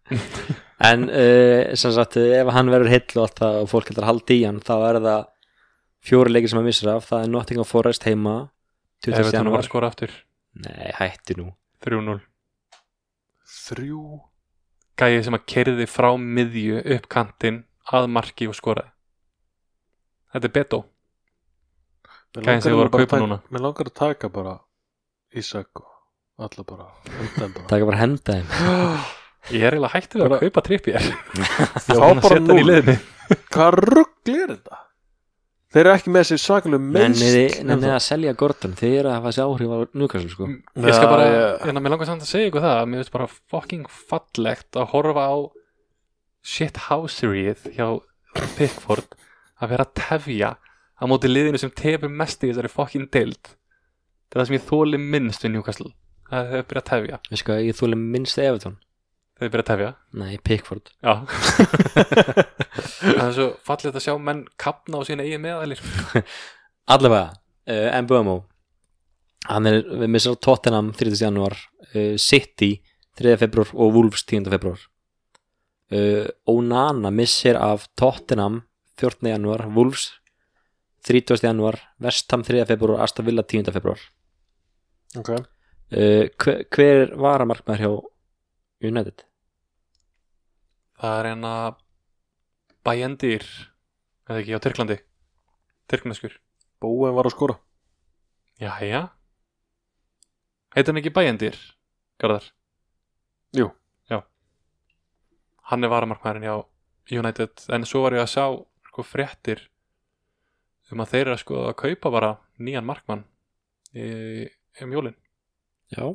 En sem sagt, ef hann verður heill og allt það og fólk heldur að halda í hann, þá er það 4 leikir sem hann missir af. Það er Nottingham Forest heima 20. Everton var janúar. að skora aftur Nei, hætti nú. 3-0. 3. Gæi sem að keyrði frá miðju upp kantinn að marki og skoraði. Þetta er Beto. Gæinn sem voru að kaupa núna. Mér langar að taka bara Ísak og alla bara henda þeim bara. Það er bara að henda þeim. Ég er eiginlega hættið að kaupa Trippier. Þá bara hann í liðinu. Hvað rugl er þetta? Þeir eru ekki með sér svakalega meðst. Nennið að selja Gordon. Þeir eru að hafa þessi áhrif á Newcastle sko. Ég skal bara, en mér langar samt að segja ykkur það að mér finnst bara fucking fallegt að horfa á shithouseryið hjá Pickford að vera að tefja á móti liðinu sem tefur mest í þessari fucking deild. Það er það sem ég þóli minnst við Newcastle. Það hefur byrjað að tefja. Veistu hvað, ég þúlega minnst Everton. Þeir byrjað að tefja. Nei, Pickford. Já. Það er svo fallegt að sjá menn kapna á sína eigin meðalir. Allavega, Mbeumo hann er, við missum á Tottenham 30. janúar, City 3. februar og Wolves 10. februar. Onana missir af Tottenham 14. janúar, Wolves 30. janúar, West Ham 3. februar og Aston Villa 10. februar. Ok. Hver var að markmaður hjá United? Það er hérna Bæjendir eða ekki á Tyrklandi. Tyrkneskur. Bóen var að skora. Jæja. Heitir hann ekki Bæjendir, Garðar? Jú. Já. Hann er varamarkmaðurinn hjá United, en svo var ég að sjá sko fréttir að þeir eru sko að kaupa bara nýjan markmann jólin. Já.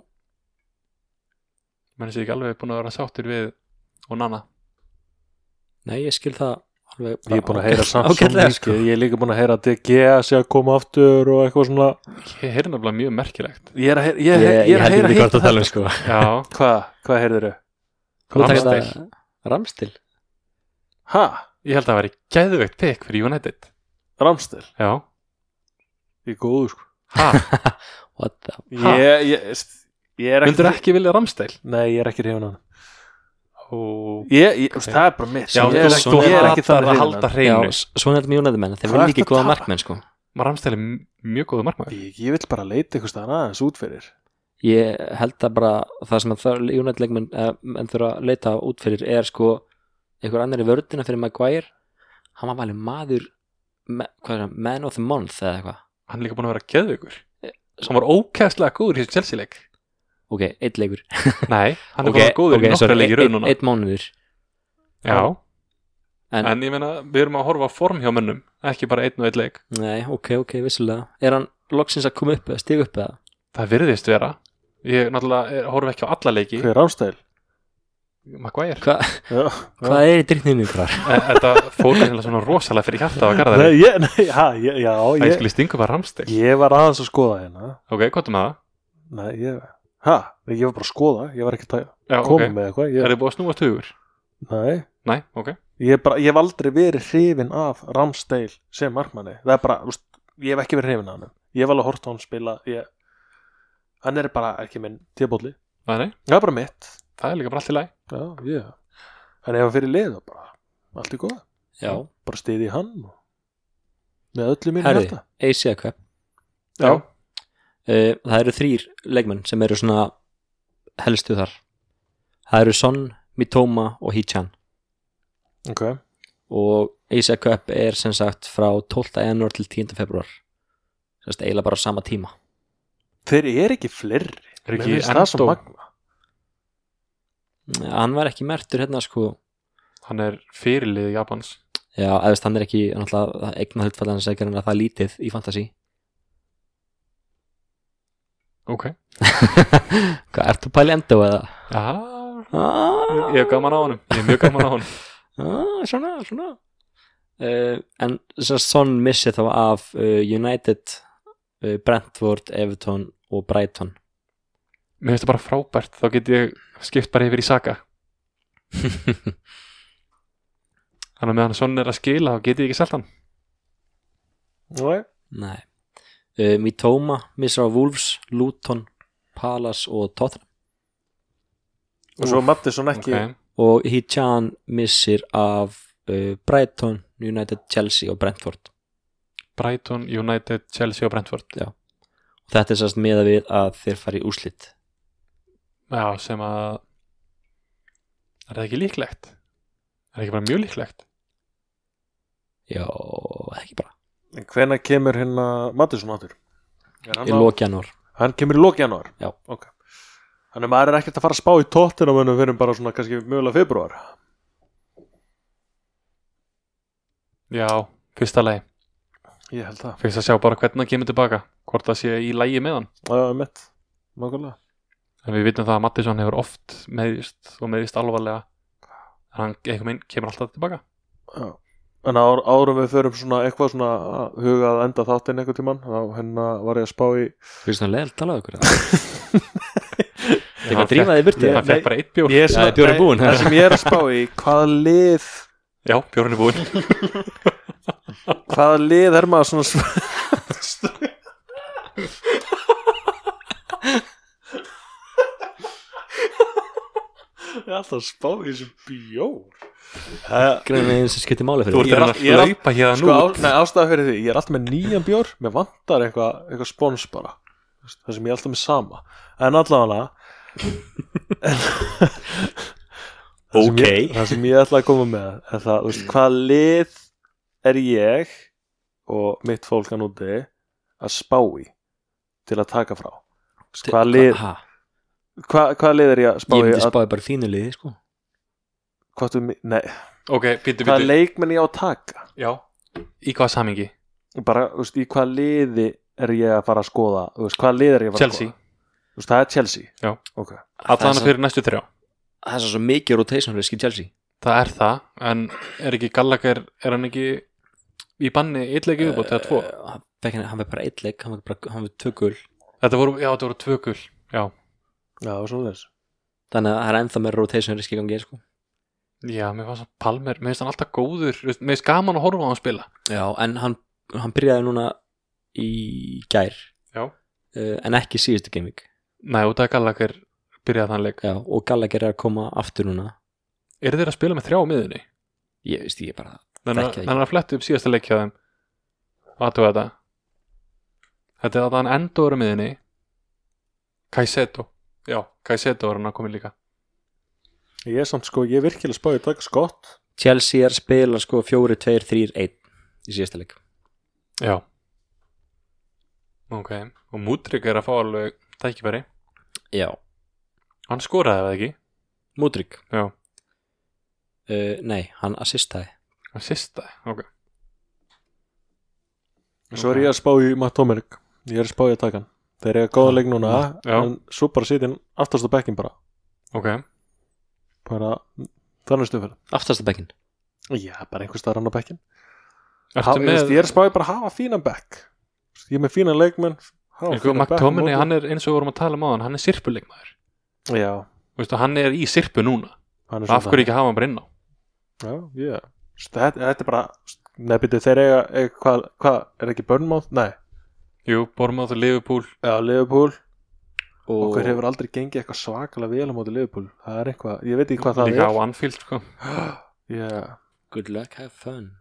Menn sé ekki alveg búin að vera sáttir við Onana. Nei, ég skil það alveg. Ég er búin að heyra samt svo ágætlega, mikið. Ég er líka búin að heyra að DG sé að koma aftur og eitthvað svona. Ég heyrði nefnilega mjög merkilegt. Ég er að heyra held hitt að tala um sko. Já. Hvað heyrðirðu? Ramsdale. Ramsdale. Ha? Ég held að það væri geðveikt pick fyrir United. Ramsdale? Já. Ég er góður sko. Ha? What the... Ég er ekki... Myndur ekki vilja Ramsdale? Nei, ég er ekki hrifin á hann. Okay. Það er bara mitt. Já, ég er ekki það það að halda hreinu. Já, svona er þetta með United menn. Þeir Hvað vilja ekki ertu að góða tala? markmenn sko. Ramsdale er mjög góður markmaður. Ég vil bara leita eitthvað staðan aðeins út fyrir. Ég held að bara það sem að United leikmenn en þurfa að leita út fyrir er sko einhver annar í vörðina fyrir Maguire. Hann var valið maður man of the month eða eitthvað. Hann er líka búin að vera geðveikur. Hann var ókæðslega góður í þessu Chelsea-leik. Ok, 1 leikur. Nei, hann er bara góður í nokkra leiki rauð núna. 1 mánuður. Já. En ég meina, við erum að horfa form hjá mönnum, ekki bara 1 og 1 leik. Nei, ok, vissulega. Er hann loksins að koma upp eða stiga upp eða? Það virðist vera. Ég náttúrulega horfa ekki á alla leiki. Hver Ramsdale? Maguire. Hvað er í drittninu ykkur? Þetta fór eitthvað svona rosalega fyrir hjarta á Garðari. Ég skulle stinga bara Ramsdale. Ég var aðeins að skoða hérna. Ok, hvað með það? Nei, ég var bara að skoða. Ég var ekki að koma með eitthvað. Er þið búið að snúast hugur? Nei, ok. Ég hef aldrei verið hrifin af Ramsdale sem markmanni. Það er bara, ég hef ekki verið hrifin af hann. Ég hef alveg hort á hann spila. Hann er bara ekki minn tíðbólli. Nei. Það er bara mitt. Það er líka bara allt í lagi. Já. Hann hefur fyrir lið og bara allt í góða. Já. Bara stiði hann og með öllu mínu Herði, hjarta. AC-kvepp. Já. Það eru 3 leikmenn sem eru svona helstu þar. Það eru Son, Mitoma og Hichan. Ok. Og AC-kvepp er sem sagt frá 12. janúar til 10. februar. Sérst eiginlega bara á sama tíma. Þeir eru ekki fleiri. Er Mér ekki finnst það svo Endo? magna. Hann var ekki merktur hérna sko. Hann er fyrirlið Japans. Já, eðvist hann er ekki náttúrulega eigna hlutfallan segir hann að það er lítið í fantasy. Ok. Hvað, ertu að pæla Endo eða? Já. Ég er gaman á honum. Ég er mjög gaman á honum. Svona. En Son missi þá af United, Brentford, Everton og Brighton. Mér finnst það bara frábært. Þá get ég skipt bara yfir í Saka. Þannig að meðan Son er að skila þá get ég ekki selt hann. Nei. Mitoma missar á Wolves, Luton, Palace og Tottenham. Og svo Mattisson ekki. Okay. og Hichan missir af Brighton, United, Chelsea og Brentford. Brighton, United, Chelsea og Brentford. Já. Og þetta er sérst meða við að þeir fari í úrslit. Já, sem að er það ekki líklegt? Er það ekki bara mjög líklegt? Já, ekki bara. En hvenær kemur hérna Maddison áttur? Í lok janúar. Hann kemur í lok janúar? Já. Ok. Þannig maður er ekkert að fara að spá í Tottenham fyrir bara svona kannski mögulega februar. Já, fyrsta lagi. Ég held það. Fyrst að sjá bara hvernig hann kemur tilbaka. Hvort það sé í lagi með hann. Það er mitt. Nákvæmlega. En við vitum það að Mattisson hefur oft meðist og meðist alvarlega. En hann kemur alltaf tilbaka. Já. En árum við förum svona eitthvað svona að huga að enda þáttinn einhvern tímann, þá hérna var ég að spá í Þú veist svona leil talaðu ykkur Ég var að drífa þig í burtu. Hann fekk bara 1 bjór. Ég er svona, Já, bjórinn er búinn. það sem ég er að spá í, hvaða lið Já, bjórinn er búinn. hvaða lið er maður svona Ég er alltaf að spá í þessum bjór Greinlega eins sem skiptir máli Þú fyrir ert að hlaupa hérna sko, nú. ástæða fyrir því, ég er alltaf með nýjan bjór, mér vantar eitthvað spons bara, það sem ég er alltaf með sama, en allavega Ok. það sem ég ætla að koma með er það, þú veist, hvað lið er ég og mitt fólk að núti að spá í til að taka frá, Þú veist, hvaða lið er ég að spá Ég í myndi spáði bara þínu liði sko. nei, Ok, býttu. hvaða leikmenn ég á að taka Já. Í hvaða samingi? bara, þú veist, í hvaða liði er ég að fara að skoða, þú veist, hvaða lið er ég að fara Chelsea. að skoða, þú veist, það er Chelsea Já. ok, Allan fyrir næstu 3. Það er svo mikið rotation risk í Chelsea. Það er það, en er ekki Gallagher, er hann ekki í banni 1 leik yfirbót eða 2? Hann var bara 1 leik, hann var 2 gul. Þetta voru 2 gul. Já. já, svona þess Þannig að það er ennþá með rotation risk í gangi sko. Já, mér fannst Palmer, mér finnst hann alltaf góður, mér finnst gaman að horfa á hann spila. Já, en hann byrjaði núna í gær. Já. En ekki síðustu gameweek. Nei, út af Gallagher byrjaði þann leik. Já, og Gallagher er að koma aftur núna. Eru þeir að spila með 3 á miðunni? Ég veist, ég bara Þannig þekki það að hann er að fletta upp síðasta leik hjá þeim. Aðtuga þetta. Þetta er að hann endur á miðunni. Caicedo. Já, Caicedo er hann að koma líka. ég er samt sko, ég er virkilega spáði að taka skott Chelsea er að spila sko 4-2-3-1 í síðasta leik. Já. Ok, og Mudryk er að fá alveg tækifæri. Já, Hann skoraði það ekki? Mudryk. Já. Nei, hann assistaði. Það sista, ok. svo er ég að spá í Matt Tomerik, ég er að spá í að taka hann þeir eru að góða leik núna, Já. en svo bara sitja hann aftast á bekkin bara þannig stuðferð Aftasta bekkin. já, bara einhver staðar hann á bekkin Ertu með, ég er að spá í bara að hafa fínan bekk ég er með fínan leikmenn McTominay, hann er eins og við vorum að tala um á hann er sirpuleikmaður. já, Veistu, hann er í sirpu núna. hann er Af hverju ekki hafa hann bara inn á? já, já, þetta er bara nefnir þeir eiga hvað, er ekki Bournemouth? Nei, Jú, Bournemouth og Liverpool. já, Liverpool Og okkur hefur aldrei gengið eitthvað svakalega vel á móti Liverpool, það er eitthvað, ég veit ekki hvað það Líka á er Anfield, sko. yeah. good luck, have fun.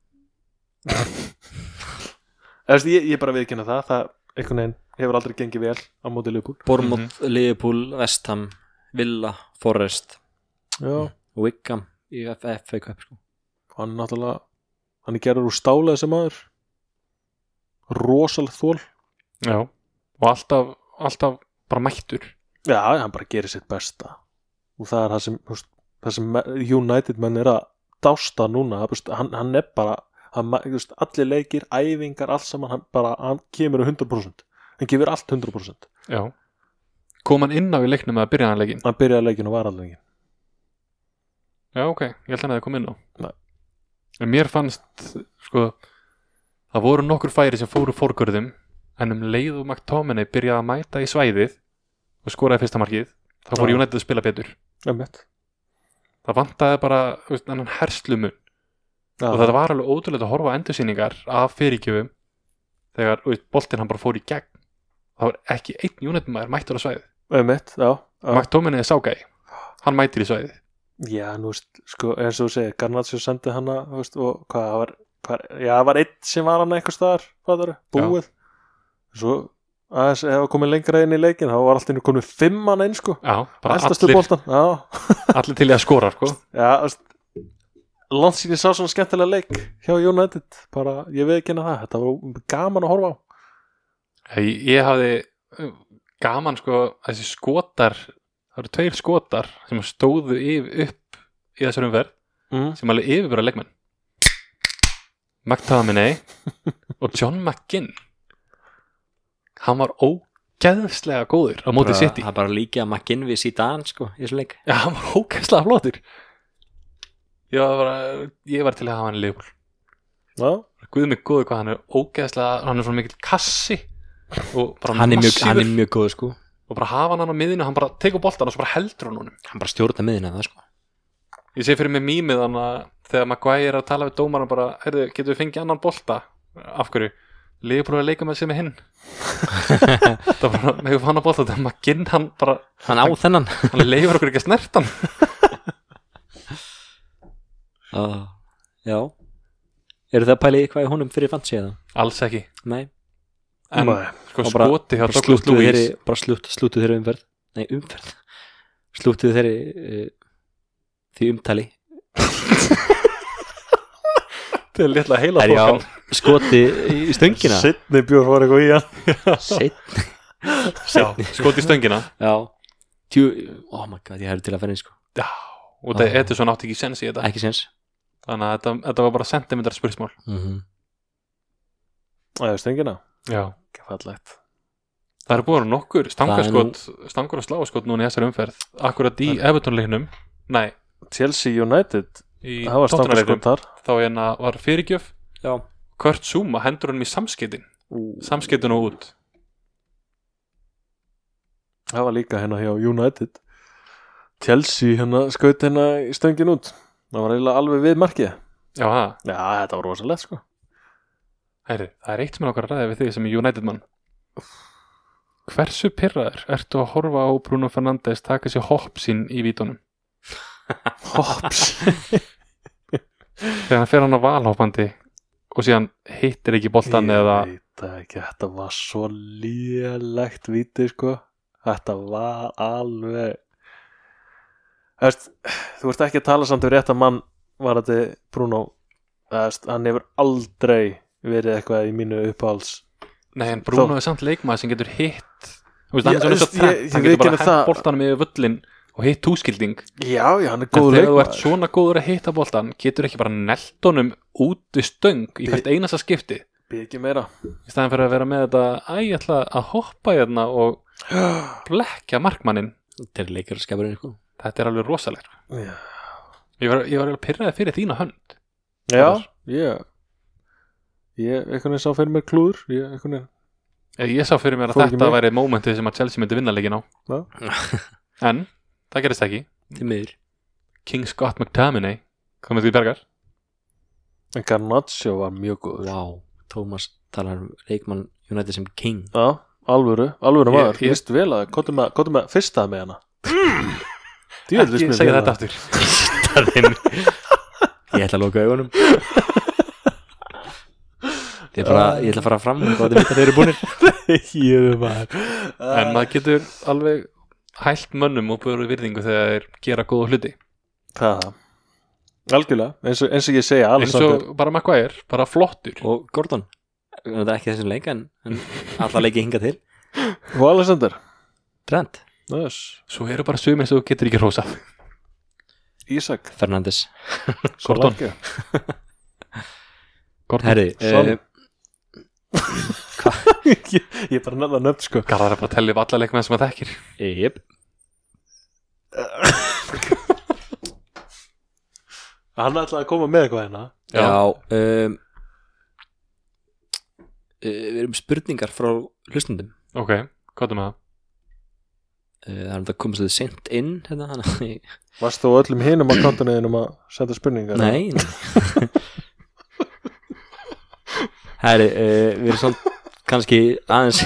ég bara viðkynna það einhvern veginn hefur aldrei gengið vel á móti Liverpool Bournemouth, Liverpool, West Ham, Villa, Forest, já, Wickham í FA Cup sko. hann er náttúrulega hann er gerður úr stála þessi maður rosalega þól Já. Og alltaf bara mættur. já, hann bara gerir sitt besta og það er það sem, það sem United menn er að dásta núna, hann er bara allir leikir, æfingar, allt saman hann kemur 100%, hann gefur allt 100%. Já. Kom hann inn á í leiknum eða byrjaði hann leikin? Hann byrjaði leikinn og var alveg leikinn. Já, ok, ég held að hann hefði komið inn á. Nei. En mér fannst, sko, það voru nokkur færi sem fóru fórgörðum, en leið og McTominay byrjaði að mæta í svæðið og skoraði fyrsta markið, þá fór United að spila betur. Það vantaði bara, annan herslumun. Og þetta var alveg ótrúlega að horfa á endursýningar af fyrirgjöfum þegar boltinn hann bara fór í gegn. Það var ekki einn United maður mættur á svæðið. Já. McTominay er ságæi, hann mætir í svæðið. Já, nú veist, sko, eins og þú segir Garnaccio sendi hana, þú veist, og hvað var einn sem var hana einhvers staðar, búið svo aðeins ef það komið lengra inn í leikin þá var alltaf komið 5 mann inn, sko Já, bara eldastu boltan, allir til í að skora, sko Já, þú veist Landsíni sá svona skemmtilega leik hjá United, bara, ég veið ekki það þetta var gaman að horfa á Ég hafði gaman, sko, þessi skotar það eru 2 skotar sem stóðu upp í þessar umferð sem alveg yfirbara leikmenn McTominay og John McGinn hann var ógeðslega góður á móti City Það er bara líka að McGinn við Zidane, sko, í þessu leik Já, hann var ógeðslega flottur Ég var til að hafa hann í Liverpool Já Guð mig góður hvað hann er ógeðslega hann er svona mikill kassi og bara Hann er massífur mjög góður, sko og bara hafa hann á miðinu, hann bara tekur boltan og svo bara heldur hann honum Hann bara stjórna miðina það, sko Ég sé fyrir mig mýmið hann að þegar Maguire er að tala við dómaran bara, heyrðu, getur við fengið annan bolta af hverju, Liverpool að leika með sig með hinn það var bara, með hann að bolta þegar McGinn, hann bara Hann á þennan hann leifur okkur ekki að snert hann Já Eru það að pæla í hvað í honum fyrir fantasy eða? alls ekki, Nei en Nei. sko Og bara- skoti hjá Bara Douglas slúttuðu Luiz þeirri Bara slúttuðu þeirri umferð Nei, umferð Slúttuðu þeirri því umtali til litla heila Er já skoti í stöngina Sydney Björn var eitthvað í hann Seitt skoti í stöngina Já Oh my god, ég hefði til að ferja sko já, og það Edison átti ekki sens í þetta Ekki séns þannig að þetta var bara sentimentar spursmál Það er stengina já, Ekki fallegt það eru búin nokkur stangur og sláskot núna í þessari umferð akkurat í Everton-leiknum nei, Chelsea United í Það var Tottenham-leiknum stangarskot þar þá hérna var fyrirgjöf Já Kurt Zuma hendur hann í samskeytin og út Það var líka hérna hjá United Chelsea hérna skaut hérna í stöngin út Það var eiginlega alveg við markið já, það, Já, þetta var rosalegt sko heyri, það er eitt sem er okkar að ræða við þig sem er United mann hversu pirraður ertu að horfa á Bruno Fernandes taka sér hoppsinn í vítunum Hops þegar hann fer hann á valhoppandi og síðan hittir ekki boltan eða Ég veit það ekki, þetta var svo lélegt víti sko Þetta var alveg Þú ert ekki að tala samt við rétt að mann var þetta Bruno Hann hefur aldrei verið eitthvað í mínu uppáhalds nei, en Bruno er samt leikmaður sem getur hitt þú veist, hann er Já, svona eins og Trent, ég hann getur bara viðurkenni hent það. boltanum yfir völlin og hitt túskilding Já, hann er en góður þegar þú ert leikmaður svona góður að hitta boltan getur ekki bara nelt honum út við stöng í hvert einasta skipti Býð ekki meira í staðan fyrir að vera með þetta ég ætla að hoppa hérna og blekja markmannin Þetta er leikarskapurinn sko þetta er alveg rosalegt Já, ég var alveg pirraði fyrir þína hönd Já Ég einhvern veginn sá fyrir mér klúður ég sá fyrir mér að Fór ekki þetta með. væri mómentið sem að Chelsea myndi vinna leikinn á Já. en það gerist ekki Til miður King Scott McTominay komið því bergar En Garnaccio var mjög góður Vá Tómas talar leikmann United sem King Já, alvöru maður Ég- Vist vel að, kóttu með fyrstað með hana Djöfull, ekki veist mér segja vel þetta að- aftur Ég ætla að loka augunum Ég ætla að fara fram og það er mitt að þeir eru búinir Ég er maður en maður getur alveg hælt mönnum og búið virðingu þegar þeir gera góða hluti Það Algjörlega, eins og ég segja eins og bara Maguire, bara flottur Og Gordon Það er ekki þessum leik en alla leiki hinga til Og Alexander Trent Næs svo eru bara sumir sem þú getur ekki hrósað Ísak Fernandes Gordon. Herri Son. Ég er bara nefna nöfn sko Garðar er bara að tellja upp alla leikmenn sem það þekkir Jep Hann ætlaði að koma með eitthvað hérna Já Við erum spurningar frá hlustundum ok, hvað er með það? Það er að koma svo sent inn hérna, þannig að ég- Varst þú á öllum hinum á kantunniðinum að senda spurningar? Nei Herri, við erum svona kannski aðeins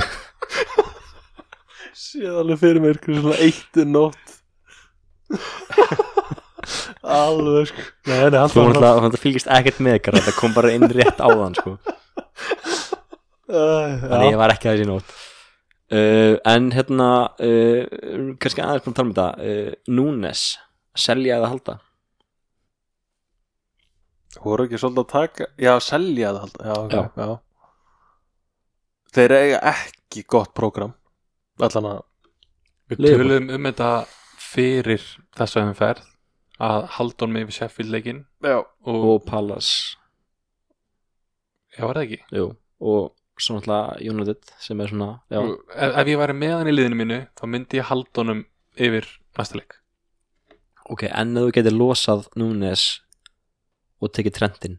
Séð alveg fyrir mér svona 1 nótt Alveg sko. Nei, Þú náttúrulega fylgist ekkert með ykkur, þetta kom bara inn rétt áðan sko. Þannig ég var ekki að þessi nót. En hérna kannski aðeins búin að tala um þetta, Núnes, selja eða halda? Voru ekki svolítið að taka, já, selja eða halda, já. Þeir eiga ekki gott prógram, allan að Við tölum þetta fyrir þessa umferð að Haldon með Sheffield leikinn og Palace. Já, var það ekki? Jú, og svo náttúrulega United sem er svona, já. Ef ég væri með hann í liðinu mínu þá myndi ég Haldonum yfir næsta leik. Ok, en ef þú getur losað Núnes og tekið Trentin,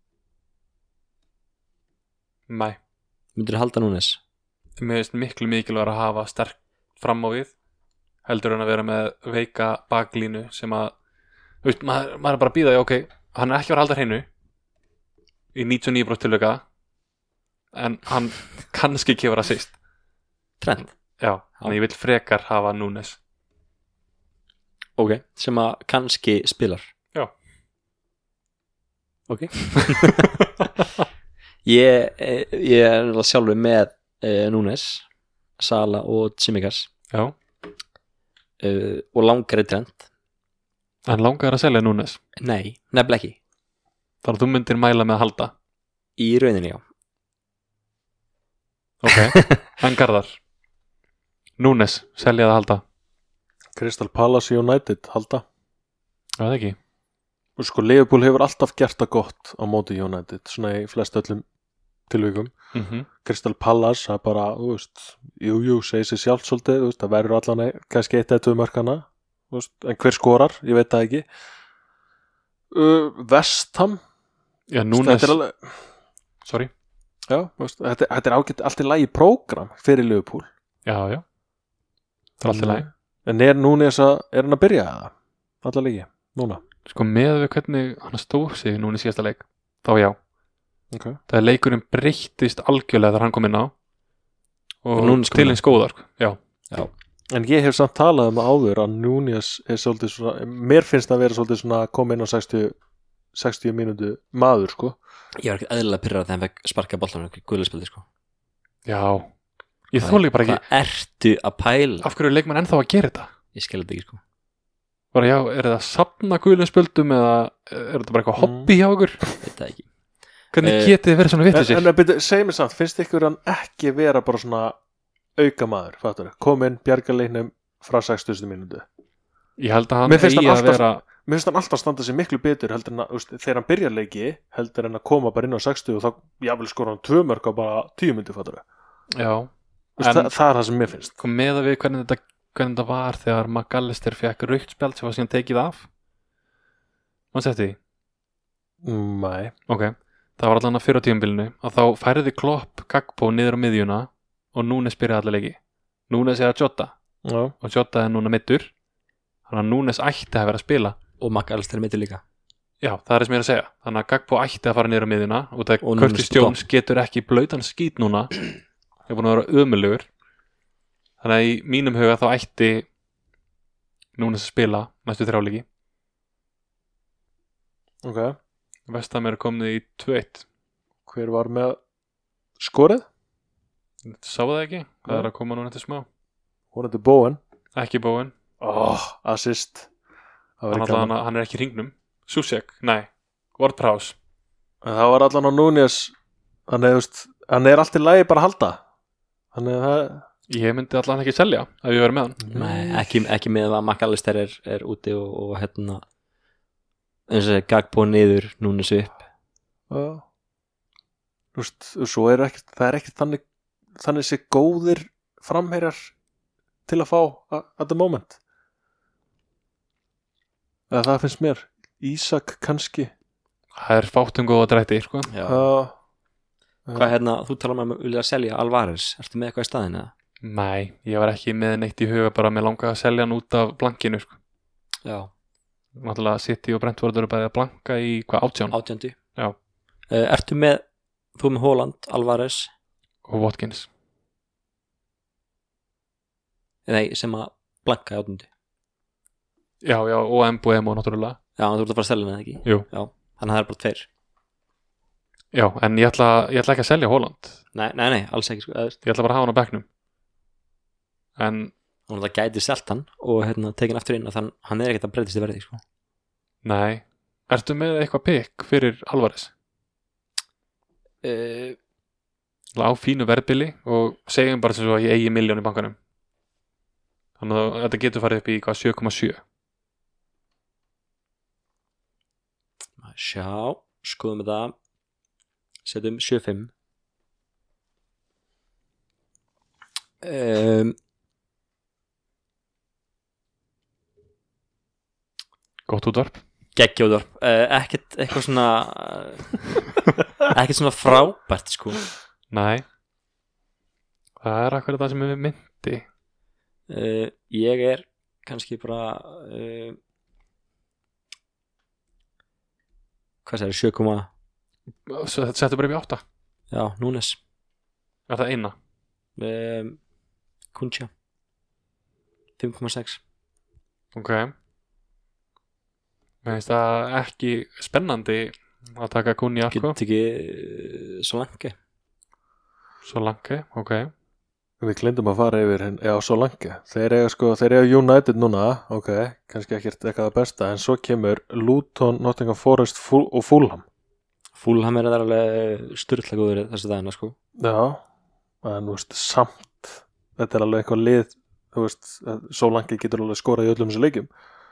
Nei, myndir þú halda Núnes? mér finnst miklu mikilvægur að hafa sterk fram á við heldur en að vera með veika baklínu sem að þú veist, maður er bara að býða, ok, hann er ekki að halda hreinu í 99% tilvika en hann kannski kefur að síst Trent? Já, þannig ég vil frekar hafa Núnes. Ok, sem að kannski spilar. Já. Ok. Ég er sjálfur með Núnes, Sala og Tsimikas. Já. Og langar í Trent. En langar að selja Núnes? Nei, nefnilega ekki. Þannig að þú myndir mæla með að halda? Í rauninni, já. Ok, en Garðar Núnes, selja eða halda? Crystal Palace United halda. Já, það ekki. Og sko, Liverpool hefur alltaf gert það gott á móti United, svona í flest öllum tilvíkum. Crystal Palace, það er bara, þú veist, jú, segir sér sjálf svolítið, þú veist, það verður allan kannski 1-2 mörkana, þú veist, en hver skorar, ég veit það ekki. West Ham. Já, Núnes. Sorry. Já, veist, þetta er ágætt allt í lagi prógram fyrir Liverpool. Já. Það er allt í lagi. En Núnes er hann að byrja það? Alltaf líki, núna. Sko með við hvernig hann stóð sig núna í síðasta leik, þá já. Okay. Það er leikurinn breyttist algjörlega þegar hann kom inn á og til eins góðar. Já. En ég hef samt talað um áður að Núnes er svolítið svona, mér finnst það að vera svolítið svona að koma inn á 60 mínútu maður, sko. Ég var ekkert eðlilega pyrrað þegar hann fekk sparka boltan og guðlespildi, sko. Já, ég þoli bara ekki. Hvað ertu að pæla? Af hverju er leikmann ennþá að gera þetta? Ég skil þetta ekki, sko. Bara já, er það að safna guðlespildum eða er þetta bara eitthvað hobby hjá okkur? Veit það ekki. Hvernig getið þið verið svona vitlausir? En segir mér samt, finnst ykkur hann ekki vera bara svona auka maður, fattur þau? Kom inn, bjarga leiknum frá 60. mínútu. Ég held að hann eigi að vera... Mér finnst hann alltaf standa sér miklu betur heldur en að, þegar hann byrjar leiki heldur en að koma bara inn á 60 og þá jável skora hann 2 mörk á bara 10 mínútur, fattur þau? Já. Það er það sem mér finnst. Kom með að við hvernig þetta var þegar McAllister fekk rautt spjald sem var síðan tekið af. Mann setti því? Nei. Ok. Það var allan að fyrra tímabilinu að þá færði Klopp Gakpo niður á miðjuna og Núnes byrjaði allir leiki. Núnes er að Jota. Já. Og Jota er núna middur. Þannig að Núnes ætti að vera að spila. Og McAllister middur líka. Já, það er sem ég er að segja. Þannig að Gakpo ætti að fara niður á miðjuna og það Curtis Jones getur ekki blautan skít núna. Það er búin að vera ömurlegur. Þannig að í mínum huga þá ætti Núnes að spila næstu 3 leiki. Ok. West Ham er komið í 2-1. Hver var með skorið? Sá það ekki? Það er að koma núna eftir smá. Hún er Bowen. Ekki Bowen. Assist. Hann er ekki í hringnum. Susek, nei. Ward-Prowse. Það var allan á Núnes. Hann er allt í lagi bara að halda. Þannig að það... Ég myndi allan ekki selja ef ég verið með hann. Nei, ekki með að McAllister er úti og hérna eins og Gagbo niður, Núnes upp. Já. Þú veist, svo það er ekkert þannig sé góðir framherjar til að fá at the moment. Eða það finnst mér. Ísak kannski. Það er fátum góða drætti, sko. Já. Hvað þú talar um að vilja selja Alvarez, ertu með eitthvað í staðinu eða? Nei, ég var ekki með neitt í huga, bara með langa að selja hann út af blankinu, sko. Já. Náttúrulega City og Brentford eru bæði að blanka í hvað, 18? Já. Ertu með, þú með Haaland, Alvarez og Watkins? Nei, sem að blanka í 18. Já, og Mbuemo náttúrulega. Já, þú ert að fara að selja henni, ekki? Jú. Já, þannig að það er bara 2. Já, en ég ætla ekki að selja Haaland. Nei, alls ekki, sko. Ég ætla bara að hafa hann á bekknum. En Og það gæti selt hann og tekin aftur inn og hann er ekkert að breytist í verði, sko. nei, ertu með eitthvað pikk fyrir Alvarez? Á fínu verðbili og segjum bara sem svo að ég eigi 1 milljón í bankanum. Þannig að þetta getur farið upp í 7,7. Sjá, skoðum þetta. Setjum 7,5. Gott útvarp. Geggjóðvarp. Ekkert eitthvað svona ekkert svona frábært, sko. Nei. Það er akkur það sem við myndi. Ég er kannski bara hvað segir 7, Þetta settur bara upp í 8. já, Núnes Er það eina? Kuncha 5,6. Ok. Mér finnst það ekki spennandi að taka Kunja, sko. Get ekki svo langi. Svo langi, ok. Við glindum að fara yfir svo langi. Þeir eiga United núna, ok, kannski ekkert eitthvað það besta, en svo kemur Luton, Nottingham Forest og Fulham. Fulham er alveg styrla góður þessi dagina, sko. Já, en þú veist, samt þetta er alveg eitthvað lið, þú veist, svo langi getur alveg skorað í öllum þessu leikjum.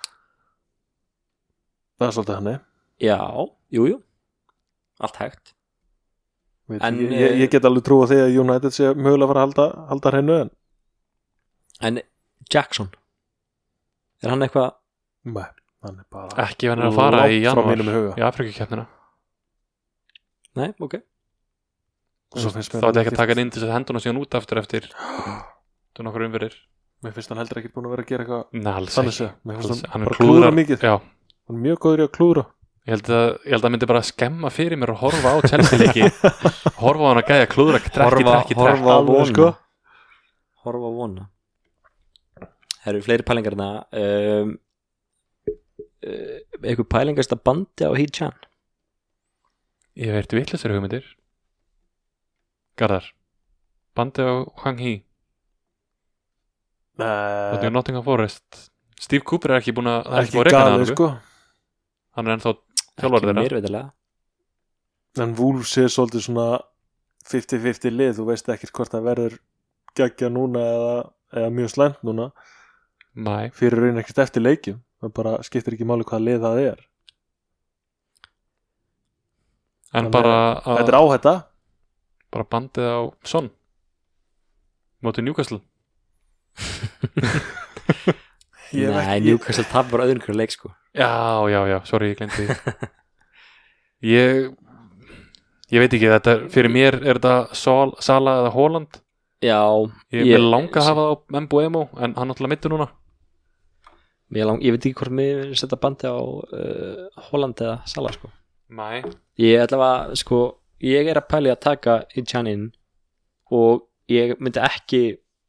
Það er svolítið hannig. Já, jú, allt hægt. En, ég get alveg trú á því að United sé mögulega að fara að halda hreinu en Jackson er hann eitthvað? Nei, hann er bara ekki hann er að fara í janúar í Afrikukeppnina. Nei, ok. Þá er ekki að taka hann inn til þess að henduna síðan út eftir nokkur umverir. Mér finnst hann heldur ekki búin að vera að gera eitthvað. Nei, alls ekki. Mér finnst hann bara klúðra mikið. Já. Hann er mjög góður í að klúðra. Ég held að myndi bara skemma fyrir mér að horfa á Chelsea-leiki. Horfa á hann að gæja klúðra trekki. Horfa á vona, sko. Horfa á vona. Það eru fleiri pælingar þarna. Eitthvað pælingast að bandi á Hee-chan? Ég hef verið vitlausari hugmyndir. Garðar, bandi á Hwang Hee. Þetta er Nottingham Forest. Steve Cooper er ekki búin að ekki galið, sko. Hann er ennþá þjálfari þeirra. Ekki mér veitilega. En Wolves er svolítið svona 50-50 lið, þú veist ekkert hvort það verður geggja núna eða mjög slæmt núna. Nei. Fyrir raun ekkert eftir leikjum, það bara skiptir ekki máli hvaða lið það er. En bara þetta er áhætta. Bara bandið á Son móti Newcastle. Nei, Newcastle tapar bara öðrum hverju leik, sko. Já, sorry, ég glemdi því. Ég veit ekki, þetta fyrir mér er þetta Sala eða Haaland. Já. Ég vil langa að hafa það á Mbeumo, en hann náttúrulega mittur núna. Ég veit ekki hvort mér setja bandi á Haaland eða Sala, sko. Nei. Ég ætla að, sko, ég er að pæli að taka Hee-chan inn og ég myndi ekki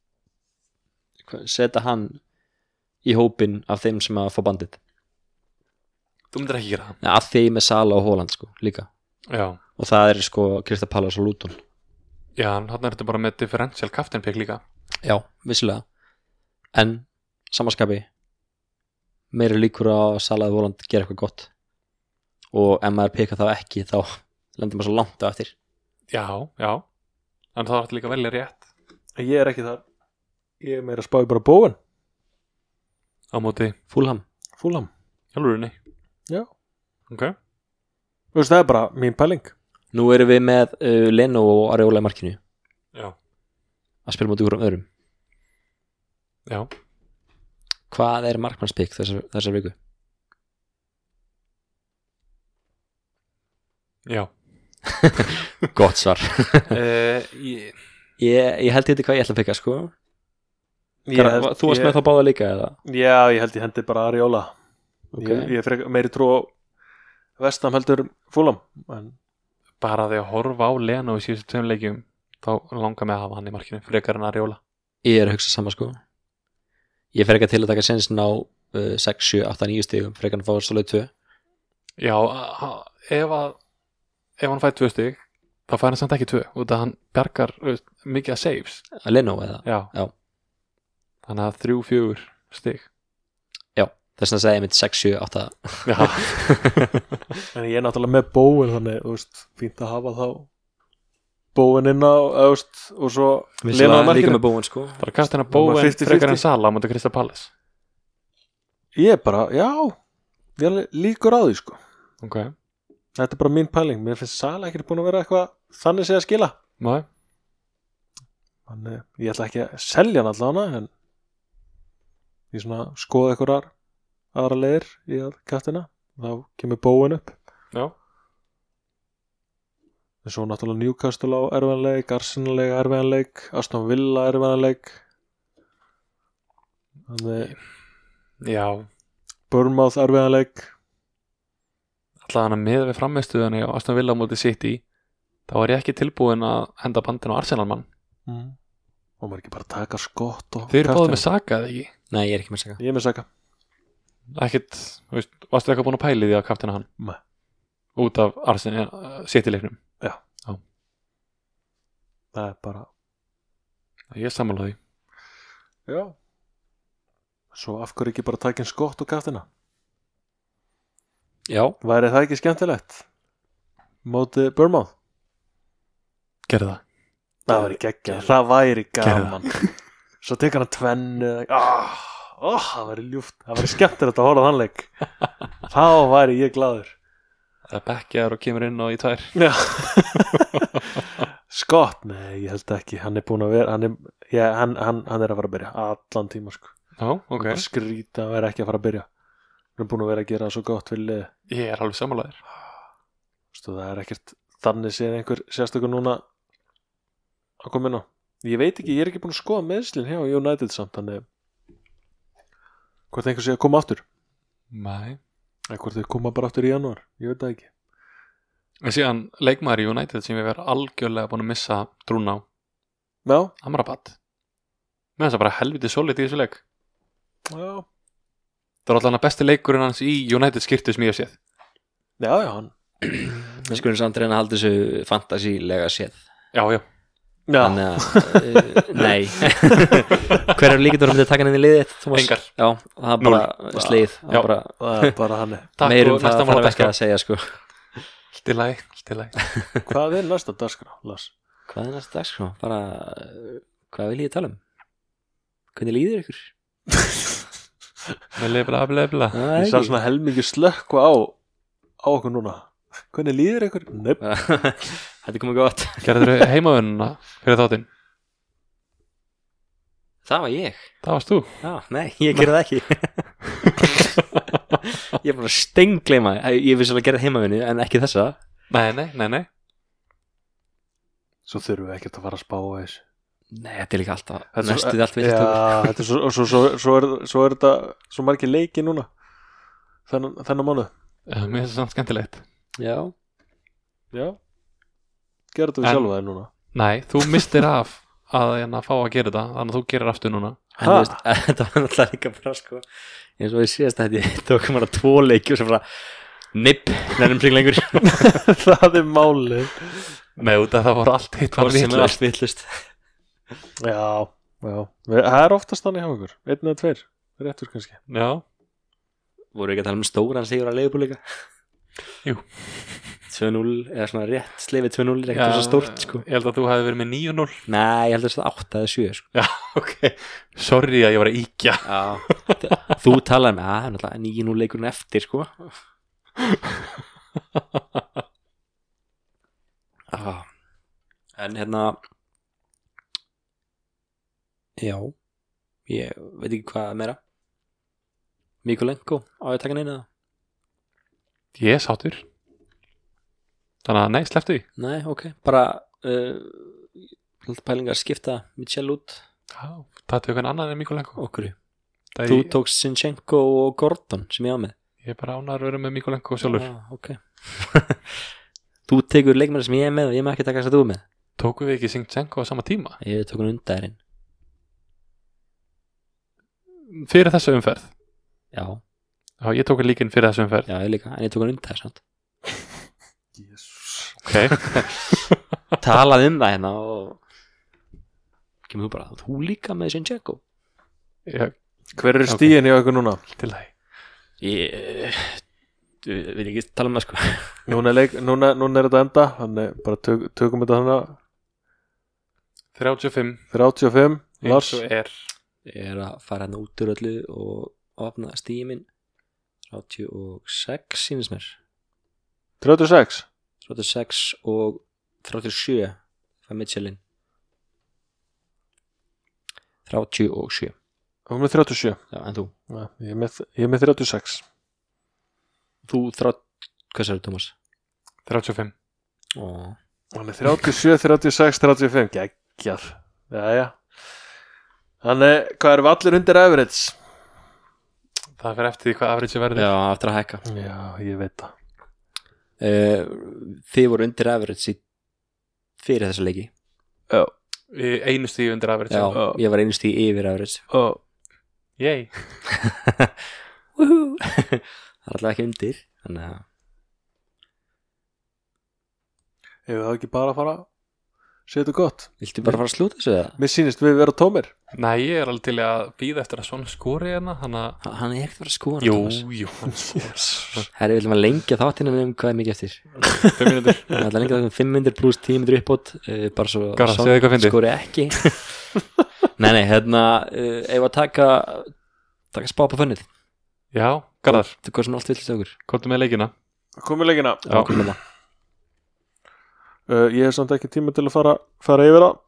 setja hann í hópin af þeim sem að fá bandið. Þú myndir ekki gera það? Nei, af þeim með Sala og Haaland, sko, líka. Já. Og það er, sko, Crystal Palace og Luton. Já, hann er þetta bara með differential captain pick líka. Já, vissilega. En, samanskapi, meiri líkur á Sala og Haaland gera eitthvað gott. Og ef maður peka þá ekki, þá lendir maður svo langt á eftir. Já. En það var líka velja rétt. Ég er ekki þar. Ég er meira að spáði bara Bowen. Á móti Fulham. Hjálfurinni. Já. Ok. Þú veist, það er bara mín pæling. Nú erum við með Leno og Areola í markinu. Já. Að spila móti úr öðrum. Já. Hvað er markmannspikk þessar viku? Já. Gott svar. Ég held þetta hvað ég ætla að pikka, sko. Þú varst með þá báða líka, eða? Já, ég held ég hendi bara Areola. Okay. Ég frek meiri trú á Vestam heldur Fulham. En bara því að horfa á Leno í síðustu 2 leikjum, þá langar mig að hafa hann í markinu frekar en Areola. Ég er að hugsa sama, sko. Ég fer ekki til að taka sensin á 6, 7, 8, 9 stigum frekar en að fá svolítið 2. Já, ef hann fær 2 stig þá fær hann samt ekki 2 út að hann bjargar mikið að saves. Leno eða? Já. Þannig að 3-4 stig. Já, þess að segja ég mitt 6-7-8. Já. En ég er náttúrulega með bóin, þannig, þú veist, fínt að hafa þá bóin inn á, og svo Leno á Líka markinu. með bóin sko. Bara kast hennar Það var bóin 50-50. frekar en Sala á móti Crystal Palace. Ég bara, já, ég líkur á því, sko. Ok. Þetta er bara mín pæling. Mér finnst Sala ekki búin að vera eitthvað þannig sé að skila. Nei. Þannig, ég ætla ekki að selja hann allavega, en ég svona skoða einhverjar aðra leiðir í að kaftina. Þá kemur bóin upp. Já. En svo náttúrulega Newcastle á erfiðanleik, Arsenal á erfiðanleik, Aston Villa erfiðanleik. Þannig Já. Bournemouth erfiðanleik. Alltaf hann að miða við frammeðstuðan á Aston Villa á móti City, þá var ég ekki tilbúin að henda bandin á Arsenal mann. Og maður ekki bara taka skott og Þið eru báðið með Saka eða ekki? Nei, ég er ekki með Saka. Ég er með Saka. Ekkert, þú veist, varstu eitthvað búin að pæli því að kaptina hann? Nei. Út af Arsenal City-leiknum? Já. Já. Það er bara, Ég er sammála því. já. Svo af hverju ekki bara taka inn skott og kaftina? Já, Væri það ekki skemmtilegt? Móti Bournemouth? Gerðu það. Það væri geggjað. Það væri gaman. Svo tekur hann tvennu. Það væri ljúft. Það væri skemmtilegt að horfa á þann leik. Þá væri ég glaður. Það er bekkjar og kemur inn og í 2. Já. Skott? Nei, ég held ekki. Hann er búin að vera, hann er að fara að byrja allan tíma, sko. Já, ok. Bara skrýta að vera ekki að fara að byrja. Hann er búin að vera að gera það svo gott fyrir liði. Ég er alveg sammálaður. Það er ekkert þannig séð einhver sérstökur núna að koma inn á. Ég veit ekki, ég er ekki búin að skoða meðslin hjá United samt, þannig hvort einhver sé að koma aftur. Nei. Eða hvort þau koma bara aftur í janúar, ég veit það ekki. En síðan leikmaður í United sem við verðum algjörlega búin að missa trún á, Já, Amrabat. Mér finnst það bara helviti solid í þessu leik. já, Það var alltaf besti leikurinn hans í United skirtu sem ég hef séð. já, hann. við skulum samt reyna að halda þessu fantasílega séð. Já. Já, Þannig að, nei. Hver er líka að taka henni í liðið, Thomas? Engar. Já, það er bara sleið. Já. það er bara hann. Meirum það næsta þarf mál ekki að segja, sko. Allt í lagi. Hvað er næsta dagskrá, Lars? Hvað er næsta dag, sko? Bara, hvað vil ég tala um? Hvernig líður ykkur? Með lefla. Ég sá svona helmingi slökku á okkur núna. Hvernig líður ykkur? Nei, Þetta er komið gott. Gerður þau heimavönuna fyrir þáttinn? Það var ég. Það varst þú. Já, nei, ég gerði það ekki. Ég er bara stengleima. Ég vissi alveg að gera heimavinni, en ekki þessa. Nei. svo þurfum við ekkert að fara að spá á þessu. Nei, þetta er líka alltaf Þetta er svo- næstuð allt vilt. Já, þetta er svo er þetta svo margir leiki núna þennan mánuð. Mér finnst það samt skemmtilegt. Já. Já, gerðu þetta við En- sjálfa þér núna. Nei, þú mistir af að fá að gera þetta, þannig að þú gerir aftur núna. En þú veist, þetta var náttúrulega líka bara sko, eins og við síðast að þetta tókum bara 2 leiki og svo bara nipp, nefnum sig lengur. Það er málið. Nei, út að það voru allt hitt var Hvort sem er vitlaust. allt vitlust. Já. Það er oftast þannig hjá okkur. 1 eða 2, réttur kannski. Já, Voru ekki að tala um stóran sigur að Leifbúl líka? Jú. 2-0 eða svona rétt sleifið 2-0 er já, ekkert svo stórt sko. Ég held að þú hefði verið með 9-0. Nei, ég held að það 8 eða 7 sko. Já, ok. Sorry að ég var að íkja. Já. Þú talaði með að náttúrulega 9-0 leikurinn eftir sko. En hérna já, ég veit ekki hvað meira. Mikulenko á að taka neina. Ég er sáttur. Þannig að nei, slepptu því. Nei, ok, bara pælinga að skipta Michel út. Já, það er einhvern annan en Mikulenko. Okkur. Það Þú ég, tókst Sinchenko og Gordon sem ég á með. ég er bara ánægður að vera með Mikulenko sjálfur. Ok. Þú tekur leikmenn sem ég er með og ég með ekki taka þess að þú er með. Tókum við ekki Sinchenko á sama tíma? Ég tók hann undærinn. Fyrir þessu umferð. Já. Já, ég tók líkin fyrir þessum ferð. Já, ég líka, en ég tók hann undir þess Jesus. Ok. Talað það hérna og kemur þú bara, þú líka með Zinchenko. Já, Hver eru stíin hjá ykkur núna? til það. Ég vil ekki tala um það sko. Núna er þetta enda. Þannig bara tökum þetta þannig 35. 35, Lars. Eins og er. Ég er að fara hérna út úr öllu og opna stíi minn 36 sínist mér 36. 36 og 37 það Michelin 37. Hún er með 37. Já, en þú? Ja, ég er með 36. Hvað sagði Tómas? 35. Ó, Hann er 37, 36, 35. Geggjað. Jæja. Þannig, hvað erum við allir undir average? Það fyrir eftir því hvað average verður. já, aftur að hækka. Já, ég veit það. Þið voru undir average fyrir þessa leiki. Já. Einu stíu undir average. Já, ég var einu stíð yfir average. Yay. Woohoo. Það er alltaf ekki undir. Þannig að Ef við það ekki bara að fara séu þetta gott. viltu bara fara að slúta þessu eða? Mér sýnist við vera tómir. Nei, ég er alveg til að býða eftir að svona skori hérna. Þannig að Hann er ekkert að fara að skora. Jú, Tómas. jú, hann skorar. Herri, viljum að lengja þáttinu með hvað er mikið eftir. 5 mínútur. Það er lengja þáttinu 5 myndir pluss 10 myndir uppbót bara svo Garðar, segðu eitthvað fyndið. skori ekki. Nei, hérna ef að taka spá på fönnið. Já, Garðar, Það er hvað sem allt villist okkur. komdu með leikina. Komið leikina. Já. Komum með það. Ég hef samt ekki tíma til að fara yfir það.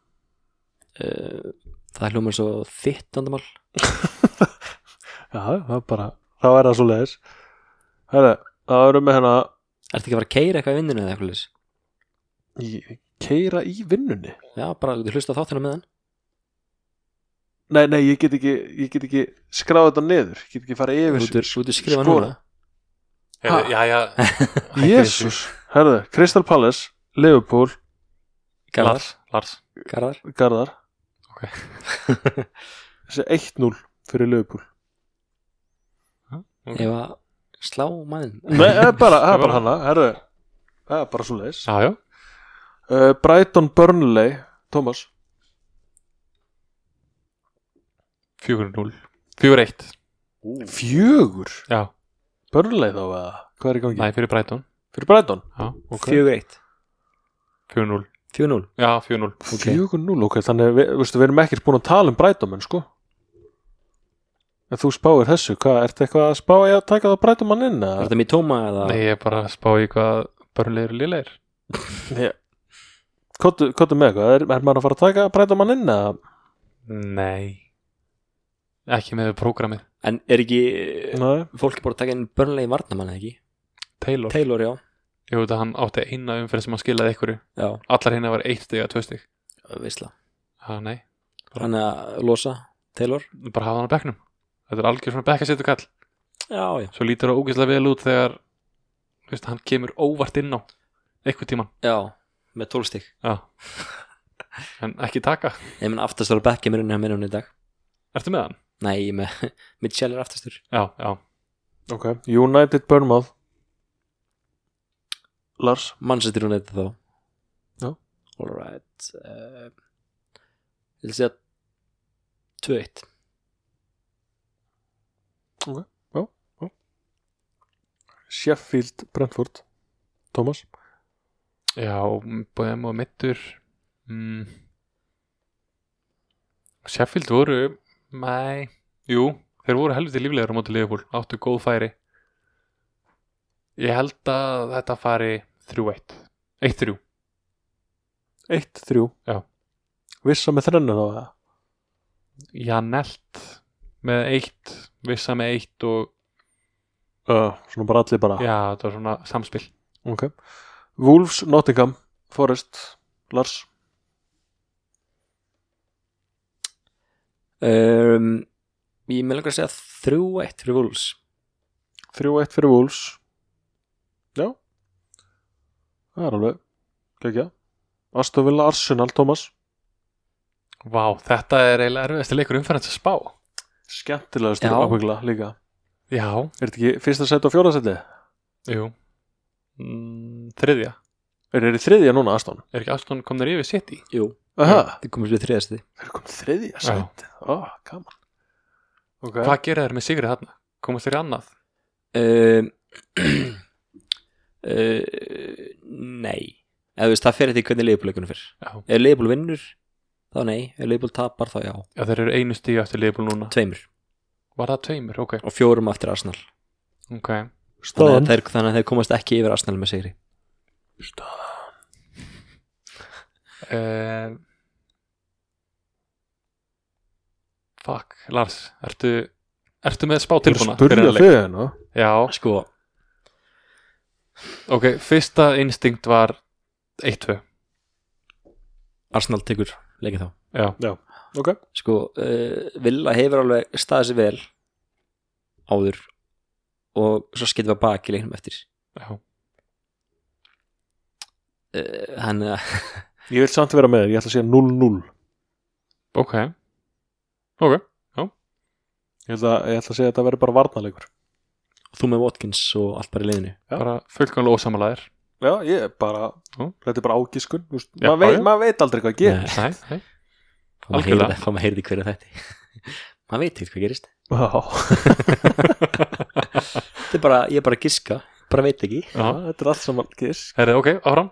Það hljómar svo þitt vandamál. Já, það er bara, þá er það svo leiðis. Herra, það erum með hérna Ertu ekki að fara að keyra eitthvað í vinnunni eða eitthvað leys? keira í vinnunni. Já, bara þú hlusta á þáttina með hann. Nei, ég get ekki skráð þetta niður. Ég get ekki fara yfir. Þú skrifa Skora. núna. Heyrðu, jæja. Jésús. Herðu, Crystal Palace, Liverpool, Garðar. Lars. Garðar. Ok. Þessi 1-0 fyrir Liverpool. Ok. Ef að slá mann. Nei, það er bara hana. Herðu, það er bara svo leiðis. Já. Brighton Burnley, Thomas. 4-0. 4-1. 4. Já. Burnley þá eða? Hvað er í gangi? Nei, fyrir Brighton. Fyrir Brighton? Já. Ok. 4-1. 4-0. 4-0. Já, 4-0. Ok. 4-0, ok, þannig við erum ekkert búin að tala um Brighton menn, sko. En þú spáir þessu, ertu eitthvað að spá í að taka það Brighton mann inn? Er þetta mér tóma eða? Nei, ég er bara að spá í hvað börnlegir og liðlegir. Kottu með eitthvað, er maður að fara að taka Brighton mann inn? Nei. Ekki með prógramið. En er ekki Nei. fólk bara að taka inn Burnley varnamann eða ekki? Taylor. Taylor, já. Ég veit að hann átti eina umferð sem hann skilaði einhverju. Já, Allar hérna var 1 stig eða 2 stig. veistla. Nei. Hann er að losa Taylor. Bara hafa hann á bekknum. Þetta er algjör svona bekkasettu kall. Já, já. Svo lítur það ógeðslega vel út þegar hann kemur óvart inn á eitthvað tíman. Já, með 12 stig. Já. En ekki taka. Ég menn aftastur á bekki mér inn í dag. Ertu með hann? Nei, með Mitchell er aftastur. Já, já. Ok, United Bournemouth. Lars. Manchester United þá. Já. Alright. Ég vil segja 2-1. Ok, já. Sheffield Brentford, Thomas. Já, búið og mittur. Sheffield voru þeir voru helviti líflegar á móti Liverpool, áttu góð færi. Ég held að þetta fari 3-1. 1-3. 1-3. Já. Vissa með þrennu þá eða? Já, Nelt með 1, Vissa með 1 og Svona bara allir bara. já, þetta var svona samspil. Ok. Wolves, Nottingham, Forest, Lars. Ég með langar að segja 3-1 fyrir Wolves. 3-1 fyrir Wolves. Já. Það er alveg gekkja. Aston Villa, Arsenal, Thomas. Vá, þetta er eiginlega erfiðasti leikur umferðans að spá. Skemmtilegastur Já. ábyggla líka. Já, Er þetta ekki fyrsta sæti og fjóra sæti? jú Þriðja, Er þeir í þriðja núna, Aston? er ekki Aston komnir yfir City? Jú, Aha, þið komum við þriðasti. þeir eru komið þriðja sæti. Gaman. Ok. Hvað gera þeir með sigrið þarna? Komast þeir í annað? Nei. Eða þú veist, það fer eftir hvernig Liverpool-leikunum fer. Já. Ef Liverpool vinnur, þá nei. Ef Liverpool tapar, þá já. Já, þeir eru 1 stig eftir Liverpool núna. 2. Var það 2? Ok, Og 4 eftir Arsenal. ok. Staðan. Þannig að þeir komast ekki yfir Arsenal með sigri. Fuck, Lars, ertu með spá tilbúna? Spurja þig hérna. Já, Sko, ok, fyrsta instinkt var 1-2. Arsenal tekur leikið þá. Já, Ok. Sko, Villa hefur alveg staðið sér vel áður og svo skeitum við baki leiknum eftir. já. Hann Ég vil samt vera með þér, ég ætla að segja 0-0. Ok, ok. Ég ætla að segja að þetta verður bara varnarleikur. þú með Watkins og allt bara í leiðinu. Já. Bara fullkomlega ósamalaðir. Já, ég er bara, Já. þetta er bara ágiskun. Já, Maður veit aldrei hvað gerist. Nei. Fá maður Algjörlega. heyrði hverja þetta. Maður veit ekki hvað gerist. Já, Þetta er bara, ég er bara að giska, bara veit ekki. Já. þetta er allt saman gisk. Herri, ok, áfram.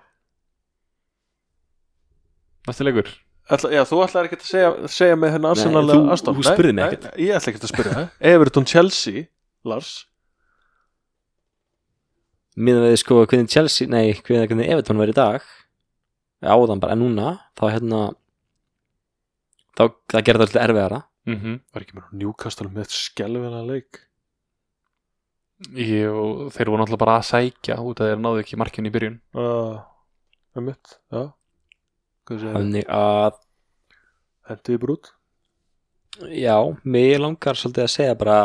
Næsti leikur. Já, þú ætlar ekki að segja með henni Arsenal Nei, þú- eða Aston. þú spurðir mig Nei, ekkert. nei, ég ætla ekki að spyrja það. Everton Chelsea, Lars. Miðan við sko hvernig Chelsea, hvernig Everton var í dag, áðan bara, en núna, þá það gerði alltaf erfiðara. Var ekki með Newcastle með skelfilega leik. Jú, þeir voru náttúrulega bara að sækja út að þeir náðu ekki markinu í byrjun. Mitt, já. Hvað segir það? Þannig að, Hentu í brút? já, mig langar svolítið að segja bara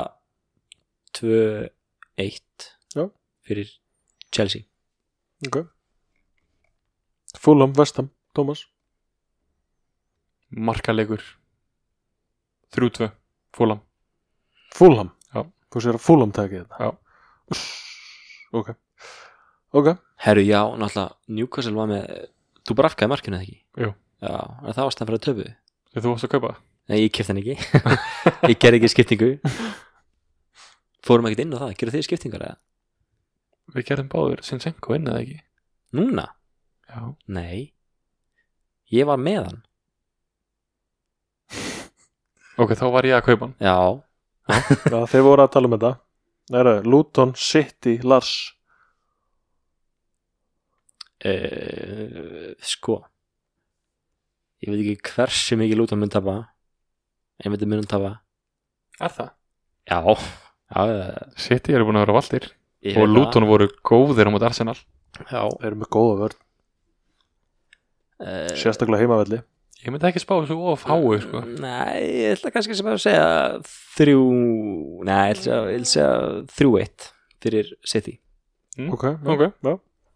2-1 Já. fyrir Chelsea. Ok. Fulham, West Ham, Thomas. Markaleikur 3-2, Fulham. Fulham? Já. Þú sér að Fulham taki þetta? Já. Ok. Herru, já, náttúrulega Newcastle var með, þú bara afkæði markinu eða ekki? Jú. Já, en það var stæðan fyrir að töpu. Þegar þú varst að kaupa? Nei, ég kefti hann ekki. Ég gerði ekki skiptingu. Fórum ekkert inn á það, gerðu þið skiptingar eða? Við gerðum báður Sinchenko inn eða ekki? Núna? Já. Nei. Ég var með hann. Ok, þá var ég að kaupa hann. Já. Já, þeir voru að tala um þetta. Það er Luton, City, Lars. Sko. Ég veit ekki hversu mikið Luton mun tapa. Ég veit að mun tapa. Er það? Já. City eru búin að vera valdir. Ég Og veit Luton voru góðir á móti Arsenal. það. Já. Þeir eru með góða vörn. Sérstaklega heimavelli. Ég myndi ekki spá þessu of háu, sko. Nei, ég ætla kannski sem að segja 3. Nei, ég ætla að segja 3-1 fyrir City. Ok. Ok.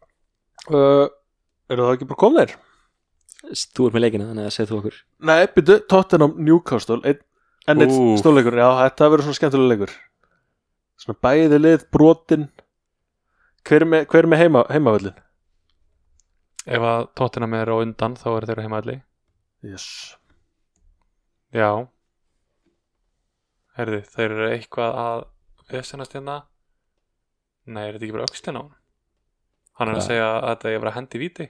Eru það ekki bara komnir? Þú ert með leikina, þannig að segja þú okkur. Nei, byrju, Tottenham Newcastle. Enn eitt Úff. stórleikur. Já, þetta verður svona skemmtilega leikur. Svona bæði lið, brotin. Hver er með heimavellin? Ef að Tottenham er á undan, þá eru þeir á heimaðli. Yes. Já. Herði, þeir eru eitthvað að vesenast hérna. Nei, er þetta ekki bara öxlin á hann? Hann er að Hvað? segja að þetta er að vera hendi í víti.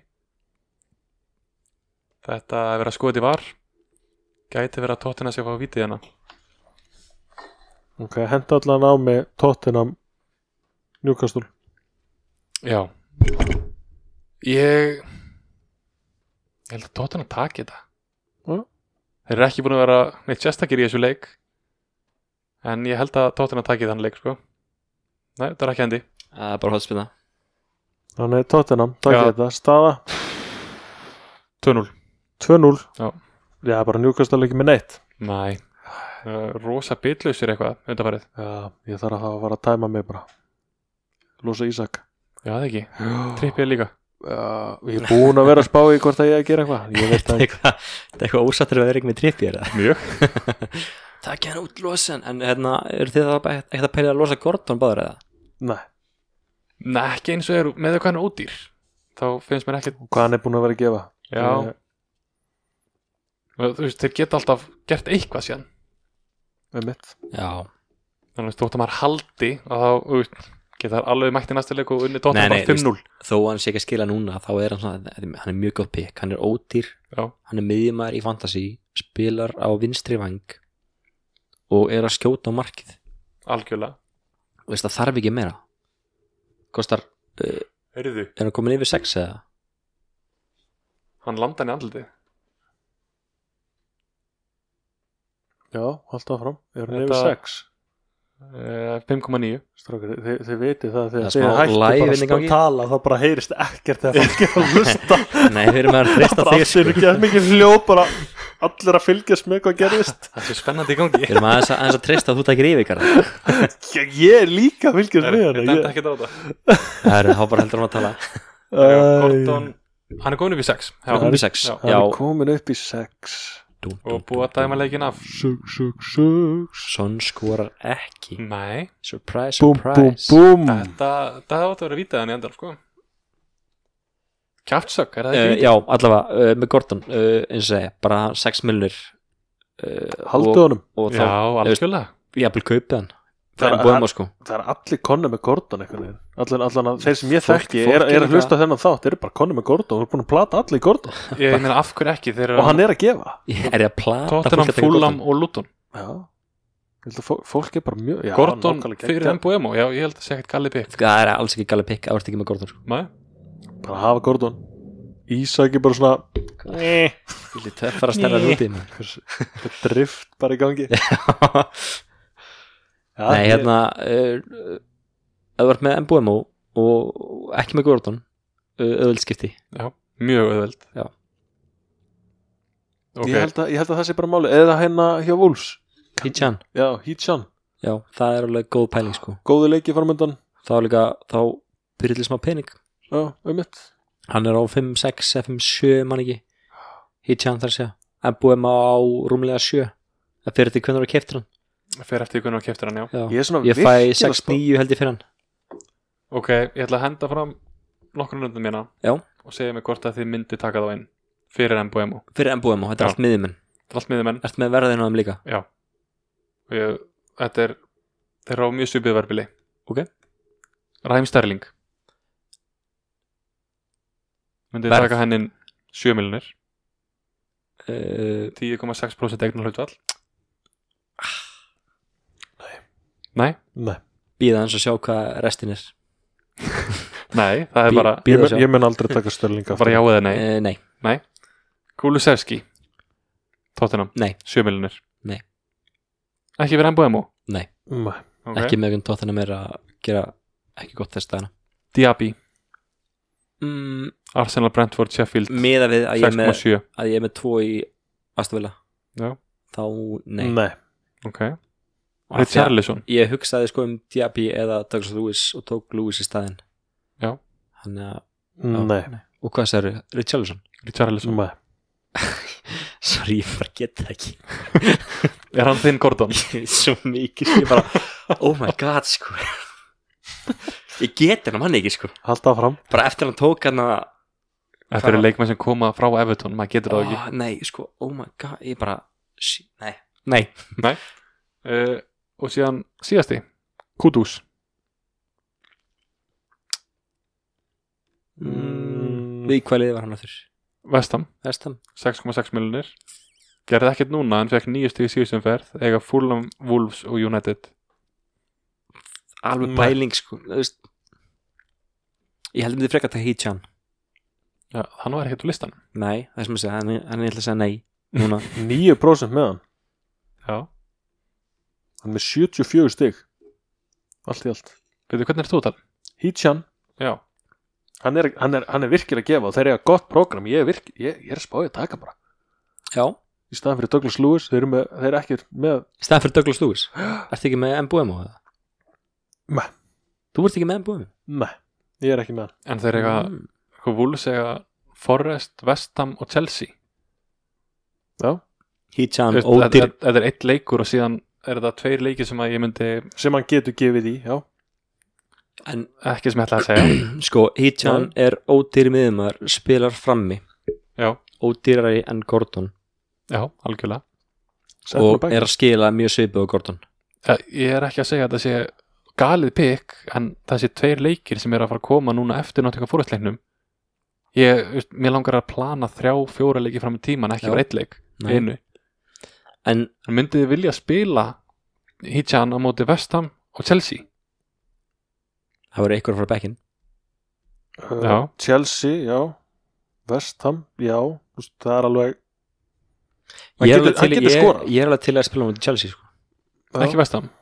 Þetta er verið að skoða í var. Gæti verið að Tottenham sé að fá vítið hérna. Ok, henda allan á með Tottenham Newcastle. Já. Ég held að Tottenham taki þetta. Já. Þeir eru ekki búin að vera neitt sérstakir í þessu leik. En ég held að Tottenham taki þann leik, sko. Nei, þetta er ekki hendi. Það er bara hóttspilna. Þannig Tottenham, takk Já. þetta. Staða 2-0. 2-0. Já. Já, bara Newcastle ekki með neitt. Nei. Rosa bitlausir eitthvað undanfarið. Já, ég þarf að fara að tæma mig bara. Losa Ísak. Já, það ekki. Trippið líka. Já, ég er búin að vera að spá í hvort að ég að gera eitthvað. Ég veit að Þetta er eitthvað ósattur að vera ekki með Trippier eða? Mjög. takk hann út losin. En eru þið það ekkert að pæla að losa Gordon báður eða? Nei, Nei, ekki eins og með hvað hann er ódýr. Þá finnst mér ekkert. hvað hann er búin að vera að gefa. Já. Þú veist, þeir geta alltaf gert eitthvað síðan. Mitt. Já. Þannig að þótt að maður haldi og þá, þú veist, geta alveg mætti næsta leik og unni Tottenham bara 5-0. Þó hann sé ekki að skila núna, þá er hann svona, hann er mjög góð pick, hann er ódýr, Já. hann er miðjumæður í fantasy, spilar á vinstri vang og er að skjóta á markið. Algjörlega. Og veist, það þarf ekki meira. Kostar, Heyrðu, er hann komin yfir 6 eða? hann landa hann í andlitið. Já, halda áfram. Er hann Þetta- yfir 6? 5,9. Strákar, þið vitið það Það er þegar smá þið hættu live bara inn í gangi. að tala þá bara heyrist ekkert þegar fólk er að hlusta. Nei, við erum að frista Bara þig, allt er ekki mikið hljóð, bara allir að fylgjast með hvað gerðist. Það er svo spennandi í gangi. Við erum aðeins að treysta að þú takir yfir, Karl. Ég er líka að fylgjast með Ég dæmdi hana. ekkert á það. Það er þá bara heldur hann að tala. Gordon, hann er komin upp í 6. Hann er komin í 6. Já. Hann er komin upp í 6. Og búið að dæma leikin af. 6. Son skorar ekki. Nei, Surprise, Búm, búm, surprise. búm. það átti að vera vítið hann í endar, sko. Kjaftsök, er það ekki Já, allavega, með Gordon, eins og segja, bara 6 millur. Haldið honum. Og Já, þá, algjörlega. ég hafði kaupið hann. Það Það er- er búið sko. Það er allir konni með Gordon einhvern veginn. Allan að þeir sem ég Fólk- þekki fólk er er að hlusta þennan þátt, eru bara konni með Gordon. Þú er búin að plata allir Gordon. Ég meina, af hverju ekki? Þeir Og hann er að gefa. Er ég að plata Tottenham, fólk að taka Fulham Gordon? og Luton. Já. Ég held að fólk er bara mjög... Já, Gordon nákvæmlega fyrir geggjað. Mbuemo. Já, ég held að sé ekkert galli pikk. Það er alls ekki galið pikk, árt ekki með Gordon sko. Nei, Bara hafa Gordon. Ísak er bara svona... Villi töffar að stærra núti Drift bara í gangi. Já, Nei, ef þú ert með Mbuemo og ekki með Gordon, öðvöldskipti. já, mjög auðveld. Já. Ok, Ég held að það sé bara máli. Eða hérna hjá Wolves. Hichan, Já, Hichan. já, það er alveg góð pæling sko. Góðu leiki framöndan. Þá líka, þá byrjir til smá pening. Já, mitt. Hann er á 5-6, 5-7 mann ekki. Hichan þar að segja. Mbuemo á rúmlega 7. Það fyrir til hvernig þú keftir hann. fer eftir hvernig að keftir hann, já. Já. Ég er svona Ég fæ virkilega 6-9 held ég fyrir hann. Ok, ég ætla að henda fram nokkur nöndum mína Já. og segja mig hvort að þið myndi taka þá inn fyrir Mbuemo. Fyrir Mbuemo, þetta er Já. allt miðjumenn. Það er allt miðjumenn. Ertu með verðinu á þeim líka? Já. Og þetta er, þeir eru á mjög svipið verbili. Ok. Raheem Sterling. Myndið Verð. taka hennin 7 milljónir. Uh, 10,6% eignar hlutvall. Nei. Nei. Bíða hans og sjá hvað restin er. Nei, það er Bí- bara Bíða og sjá. Ég mun aldrei taka Störling bara já eða nei. Nei, Kulusevski. Tottenham. Nei. 7 milljónir. Nei. Ekki fyrir Mbuemo. Nei. Okay. ekki með hvernig Tottenham er að gera ekki gott þess dagana. Diaby. mm, Arsenal, Brentford, Sheffield. Miða við að ég er með 6,7. að ég er með 2 í Aston Villa, Já, þá nei. ok. Af því að Richarlison. Ég hugsaði sko um Diaby eða Douglas Lewis og tók Lewis í staðinn. Já. Hann að Nei. Og hvað sagði Richarlison? Richarlison. Nei. Sorry, ég bara get það ekki. Er hann þinn Gordon? Svo mikið ég bara oh my god sko. Ég get hennar manni ekki sko. Halda fram. Bara eftir hann tók hann að Þetta eru leikmenn sem koma frá Everton. Maður getur það ekki. nei sko, oh my god, ég bara nei. Og síðan síðasti Kudus. Við hvað liði var hann aftur? Vestham. Vestham? 6,6 milljónir. Gerði ekkert núna en fekk 9 stig í síðustum ferð. Eiga Fulham, Wolves og United. Alveg Nei. pæling sko, þú veist. Ég held að þið frekar að taka Hichan. Já, hann var ekkert á listan. Nei, það er sem að segja, hann er ætla að segja nei núna. 9% með hann. Já. Hann er með 74 stig. Allt í allt. Veitu, hvernig er þú að tala? Hichan. Já. Hann er virkilega að gefa og þeir eru að gott prógram. Ég er spáðið að taka bara. Já, Í staðan fyrir Douglas Lewis, þeir eru ekki með... í staðan fyrir Douglas Lewis. Ertu ekki með Mbuemo eða? Nei. Þú ert ekki með Mbuemo? Nei, ég er ekki með hann. En þeir eiga, Wolves eiga Forrest, Vestham og Chelsea. Já. Hee-chan, ódýr Þetta er 1 leikur og síðan er þetta 2 leikir sem að ég myndi sem hann getur gefið í, já. en ekki sem ég ætla að segja. sko, Hee-chan er ódýr miðumar, spilar frammi Já, ódýrari en Gordon já, algjörlega. Settum og á baki. er að skila mjög svipið á Gordon. Ég er ekki að segja að þetta sé galið pikk, en þessi 2 leikir sem er að fara að koma núna eftir Nottingham Forest leiknum, mér langar að plana 3-4 leiki fram í tíman, ekki Já. bara 1 leik Nei. einu. En En myndið þið vilja spila Hee-chan á móti West Ham og Chelsea? það voru einhver frá bekkin. Já. Chelsea, já. West Ham, já. Þú veist, það er alveg Ég er hann getur skorað. ég er alveg til að spila mútið Chelsea sko. Ekki West Ham?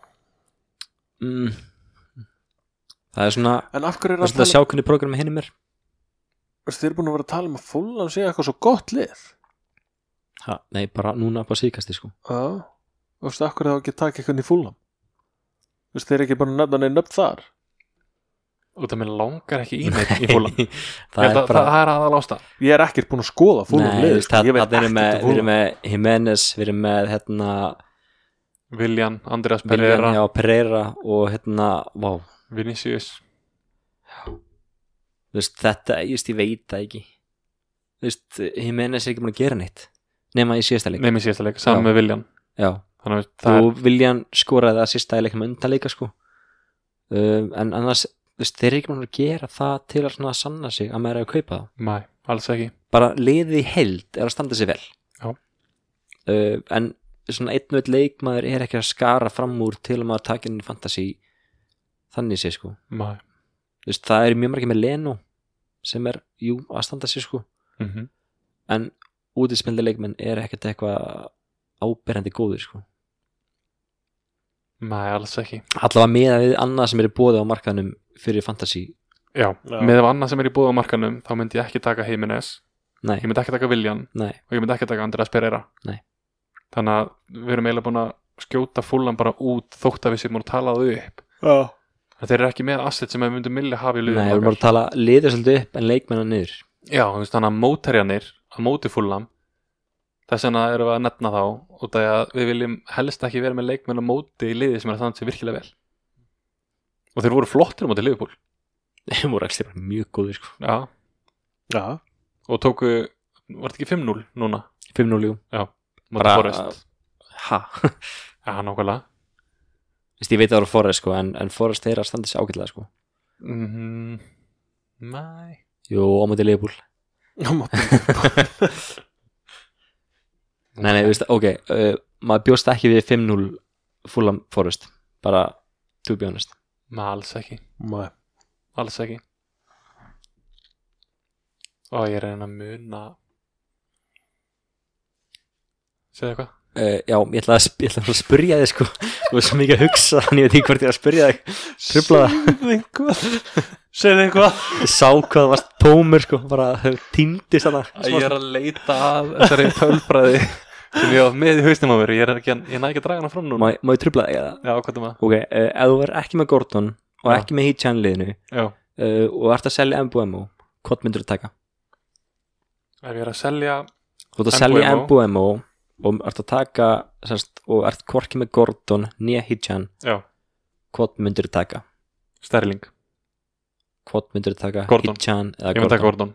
Það er svona En af hverju er það er að sjá hvernig prógrami hinum er. Þeir eru búin að vera að tala um að Fulham sé eitthvað svo gott lið. Nei, bara núna på síðkasti sko. Já. Þú veist, af hverju þá ekki taka eitthvað í Fulham? Þú veist, þeir eru ekki bara nefna neinn upp þar. Út af mér langar ekki í neitt í Fulham. það er bara Það er aðal ástæðan. Ég er ekkert búin að skoða Fulham Nei, lið. þú veist, það Ég veit er ekkert með, um við erum Fulham. með Jimenez, við erum með hérna Willian, Andreas Willian, Pereira, já, Pereira og hérna, vá Vinicius. þú veist, þetta, ég veit það ekki þú veist, Jimenez er ekki búin að gera neitt nema í síðasta leik. Nei, með síðasta leik, saman Já. með Willian. Já, Þannig að það þú Willian skoraði það sísta í leiknum undan leika sko. En annars, þú veist, þeir eru ekki búin að gera það til að svona sanna sig að maður er að kaupa það. Nei, alls ekki. Bara liðið í heild er að standa sig vel. Já. En svona einn og einn leikmaður er ekki að skara fram úr til að maður taka inn í fantasy þannig sé sko. Nei. Þú veist, það er mjög margir með Leno sem er, að standa sig sko. Mm En útispildi leikmenn er ekkert eitthvað áberandi góður sko. Nei, alls ekki. Allavega með við annað sem er í boði á markaðnum fyrir fantasy. Já, Já. með ef annað sem er í búið á markanum þá myndi ég ekki taka Jimenez, Nei, ég myndi ekki taka Willian nei, og ég myndi ekki taka Andreas Pereira. Nei. Þannig að við erum eiginlega búin að skjóta Fulham bara út þótt að við séum að tala það upp. Já. En þeir eru ekki með asset sem við myndum vilja hafa í nei, liðum við erum bara að tala liðið svolítið upp en leikmennar niður. Já, þú veist, þannig að mótherjanir á móti Fulham, þess vegna erum við að nefna þá út af að við viljum helst ekki vera með leikmenn á móti í liði sem er að standa sig virkilega vel. Og þeir voru flottir á móti Liverpool. Þeir voru ekki bara mjög góðir sko. Já, Já. og tóku, var þetta ekki 5-0 núna? 5-0 jú. Já, móti Bara- Forest. Ha? Já, nákvæmlega. Vist, ég veit að það voru Forrest sko en Forrest er að standa sig ágætlega sko. Nei. Jú, á móti Liverpool. Já, mátti. Nei, veist, ok, maður bjóst ekki við 5-0 Fulham Forrest, bara to be honest. Nei, alls ekki. Nei. Alls ekki. Og ég er að reyna að muna. Segðu eitthvað? Já, ég ætla að spyrja þig sko. Þú veist svo mikið að hugsa þannig ég veit ekki hvort ég að spyrja þig. Trufla það. Segðu eitthvað. Ég sá hvað það varst tómur sko, bara týndist þarna. Ég er að leita að þessari tölfræði sem ég var með í hausnum á mér. Ég næ ekki að draga hana fram núna. Má ég trufla þig eða? Já, hvað er maður? Ok, ef þú er ekki með Gordon og Já. ekki með Hee-chan liðinu Já. og ert að selja Mbuemo, hvort myndur þú taka? Ef ég er að selja Þú ert að selja Mbeumo. Mbuemo og ert að taka og ert hvorki með Gordon nýja Hee-chan, Já, hvort myndur þú taka? Sterling. Hvort myndur þú taka? Gordon. Hee-chan eða Ég myndi taka Gordon? Gordon.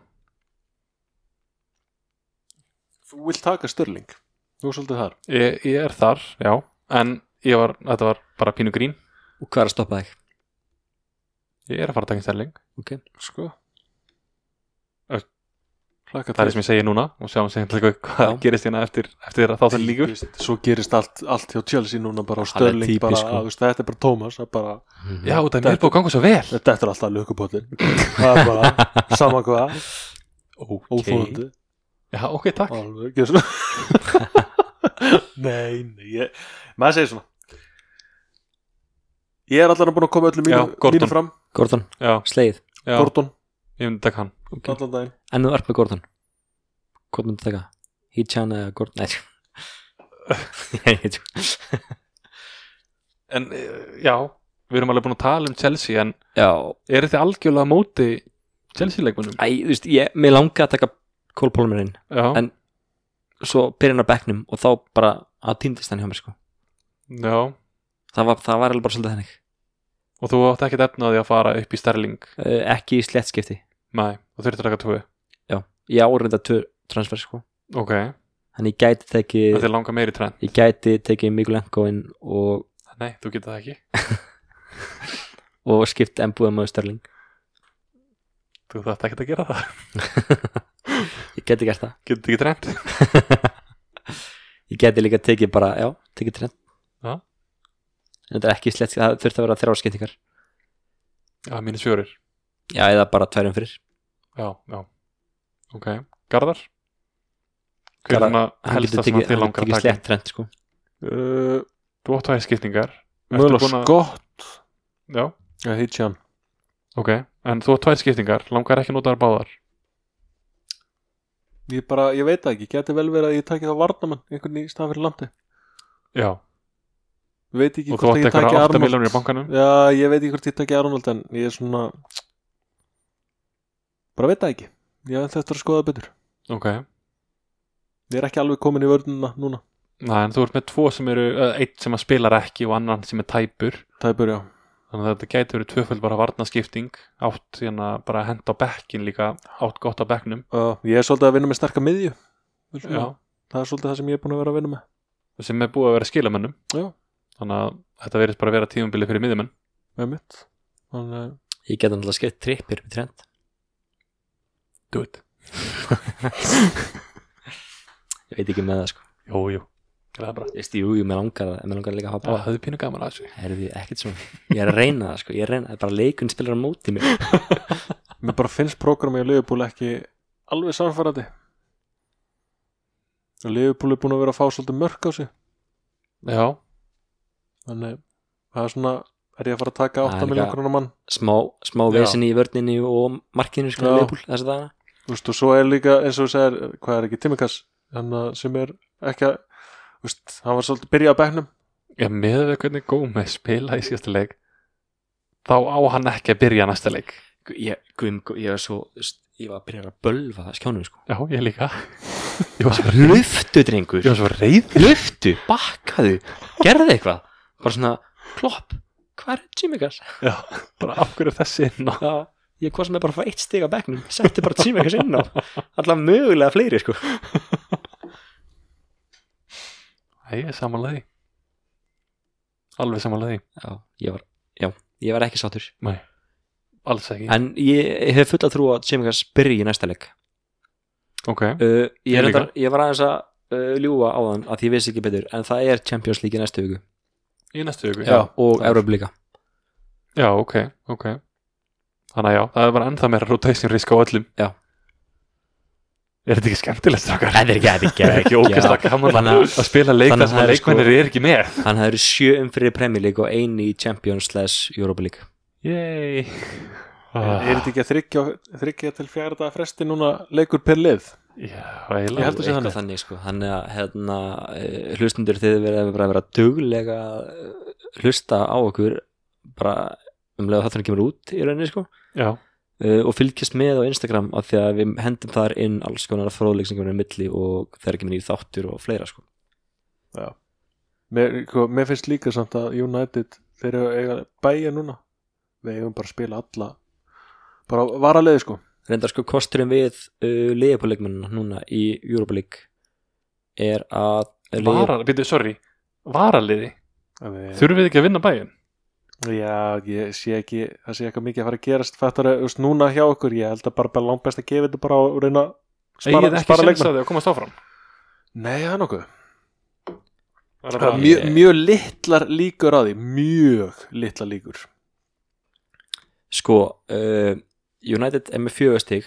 Þú vilt taka Störling. Þú er svolítið þar. Ég er þar, já. En þetta var bara pínu grín. Og hvað er að stoppa þig? Ég er að fara að taka Sterling. Ok, Sko. Ö. Hlaka Það er sem ég segi núna og sjáum sem hvað Já. gerist hérna eftir þáttan líkur. Svo gerist allt hjá Chelsea núna bara á Hann er Störling. típisk, Bara, sko. veist, þetta er bara Thomas. Það er bara, Já, það er búið að ganga svo vel. þetta er alltaf lukkupotin. Það er bara sama hvað. Ok. Óþólandi. Já, ok, takk. Alveg, ekki svona. Nei, maður segir svona. Ég er allan búin að koma öllu Já, Gordon. mínu fram. Gordon, Já, sleið. já. Gordon, Ég myndi taka hann. Okay. allan daginn. En þú ert með Gordon, hvort myndur þú taka? Hee-chan eða Gordon? Nei, ég veit ekki. En já, við erum alveg búin að tala um Chelsea, en Já, er þetta algjörlega á móti Chelsea leikmönnum? æ, þú veist, mér langaði að taka Cole Palmer inn Já, en- svo byrja hann á bekknum og þá bara að týndist hann hjá mér sko. Já, það var alveg bara svolítið þannig. og þú átt ekkert efna á því að fara upp í Sterling. Ekki í slettskipti. Nei, og þurftir að taka 2. Já, ég áreinda 2 transfer sko. Ok, Þannig ég gæti tekið það er langa meiri trend. Ég gæti tekið Mikulenko inn og Nei, þú getur það ekki. og skipt Mbúðum á Sterling. Þú þarft ekkert að gera það. Ég gæti gert það. Getur ekki trend. Ég gæti líka tekið bara, tekið trend. Já. En þetta er ekki slett, það þurfti að vera 3 skiptingar. Já, -4. Já, eða bara 2 fyrir. Já. Ok, Garðar? Hver er Garðar, svona Hann helsta getur sem að tekið, þið hann langar getur að tekið taka? slett trend sko. Þú átt 2 skiptingar. Mögulega Ertu búin að- Scott Já, Hitchan. ok. En þú átt 2 skiptingar, langar ekki að nota þar báðar? Ég veit það ekki, geti vel verið að ég taki það varnamann einhvern í stað fyrir landi. Já, Ég veit ekki og þú hvort átt ég taki eitthvað 8 Arnold. miljónir í bankanum? Já, ég veit ekki hvort ég taki Arnold en ég er svona bara veit það ekki. Ég veit þetta að skoða betur. Ok. Ég er ekki alveg komin í vörnina núna. Nei, en þú ert með 2 sem eru, einn sem að spilar ekki og annan sem er tæpur. Tæpur, já. Þannig að þetta gæti verið 2 bara varnaskipting. Átt hérna bara að henda á bekkin líka, átt gott á bekknum. Ég er svolítið að vinna með sterka miðju. Já. Það er svolítið það sem ég er búin að vera að vinna með. Sem er búið að vera skilamönnum. Já. Þannig að þetta verið bara að vera tímabili fyrir miðjumenn. Með mitt. Þannig Ég geti náttúrulega skipt trippir með trend. Do it. Ég veit ekki með það sko. Jú. Það er bara. Ég veist, jú, mér langar líka að hafa Það báða. hefði pínu gaman að þessu. Herði, ekkert svona. Ég er að reyna það sko. Það er bara leikun spilar á móti mér. mér bara finnst prógrami á Liverpool ekki alveg samfærandi. Og Liverpool er búin að vera að fá svolítið mörk á sig. Já. Þannig það er svona, er ég að fara að taka Það 8 er miljónir líka- krónar mann. Smá Já. vesinni í vörninni og markinu sko. Já. Leifbúl, þess að það. Þú veist, og svo er líka, eins og þú segir, hvað er ekki, Timikas, sem er ekki að, þú veist, hann var svolítið byrjað á bekknum. Já, með hvernig Gómez spila í síðasta leik, þá á hann ekki að byrja næsta leik. Ég var svo, ég var að byrja að bölva það skjánum sko. Já, ég líka. Ég var svo Hluftu drengur. Ég var svo reið. Hluftu, bakkaðu, gerðu eitthvað. Bara svona, klopp, hvað er Tsimikas? Já, bara af hverju er þessi inn á. Já, ég hvað sem er bara að fá 1 stig á bekknum, setti bara Tsimikas inn á. Allavega mögulega fleiri sko. Nei, ég er samanlega því. Alveg samanlega því. Ég var ekki sáttur. Nei, alls ekki. En ég hef full að trú að Tsimikas byrji í næsta leik. Ok, Ég líka. var aðeins að ljúga á þann að ég vissi ekki betur, en það er Champions League í næstu viku. í næstu viku. Já. Og Európa líka. Já, ok. Þannig að já, það er bara ennþá meira rotation risk á öllum. Já. Er þetta ekki skemmtilegt, strákar? Það er ekki Er ekki ógeðslega gaman að spila leik þannig þar sem að það að er leikmennir er ekki með? Hann hefur 7 umfyrir Premier League og 1 í Champions/Europa League. Yey. Er þetta ekki að þryggja til 4 daga fresti núna leikur per lið? Já, Ég eiginlega. held að sé Eitthvað þannig sko. Þannig að hlustundur þið verið að vera duglega að hlusta á okkur bara leið að þátturinn kemur út í rauninni sko. Já, Og fylgjast með á Instagram af því að við hendum þar inn alls konar fróðleik sem kemur í milli og þeir kemur í þáttur og fleira sko. Já. Mér finnst líka samt að United, þeir eru eiga bæja núna. Við eigum bara að spila alla, bara varaliði sko. Reyndar sko kosturinn við Liverpool-leikmennina núna í Europa League er að varaliði. Þurfum við ekki að vinna bæinn? Já, ég sé ekki, það sé eitthvað mikið að fara að gerast fattar núna hjá okkur, ég held að bara langt best að gefa þetta bara og reyna Egið ekki spara séns leikmenn. að þið að komast áfram? Nei, það er nokkuð. Það er Það er bara- mjög litlar líkur á því, mjög litlar líkur. sko United er með 4 stig,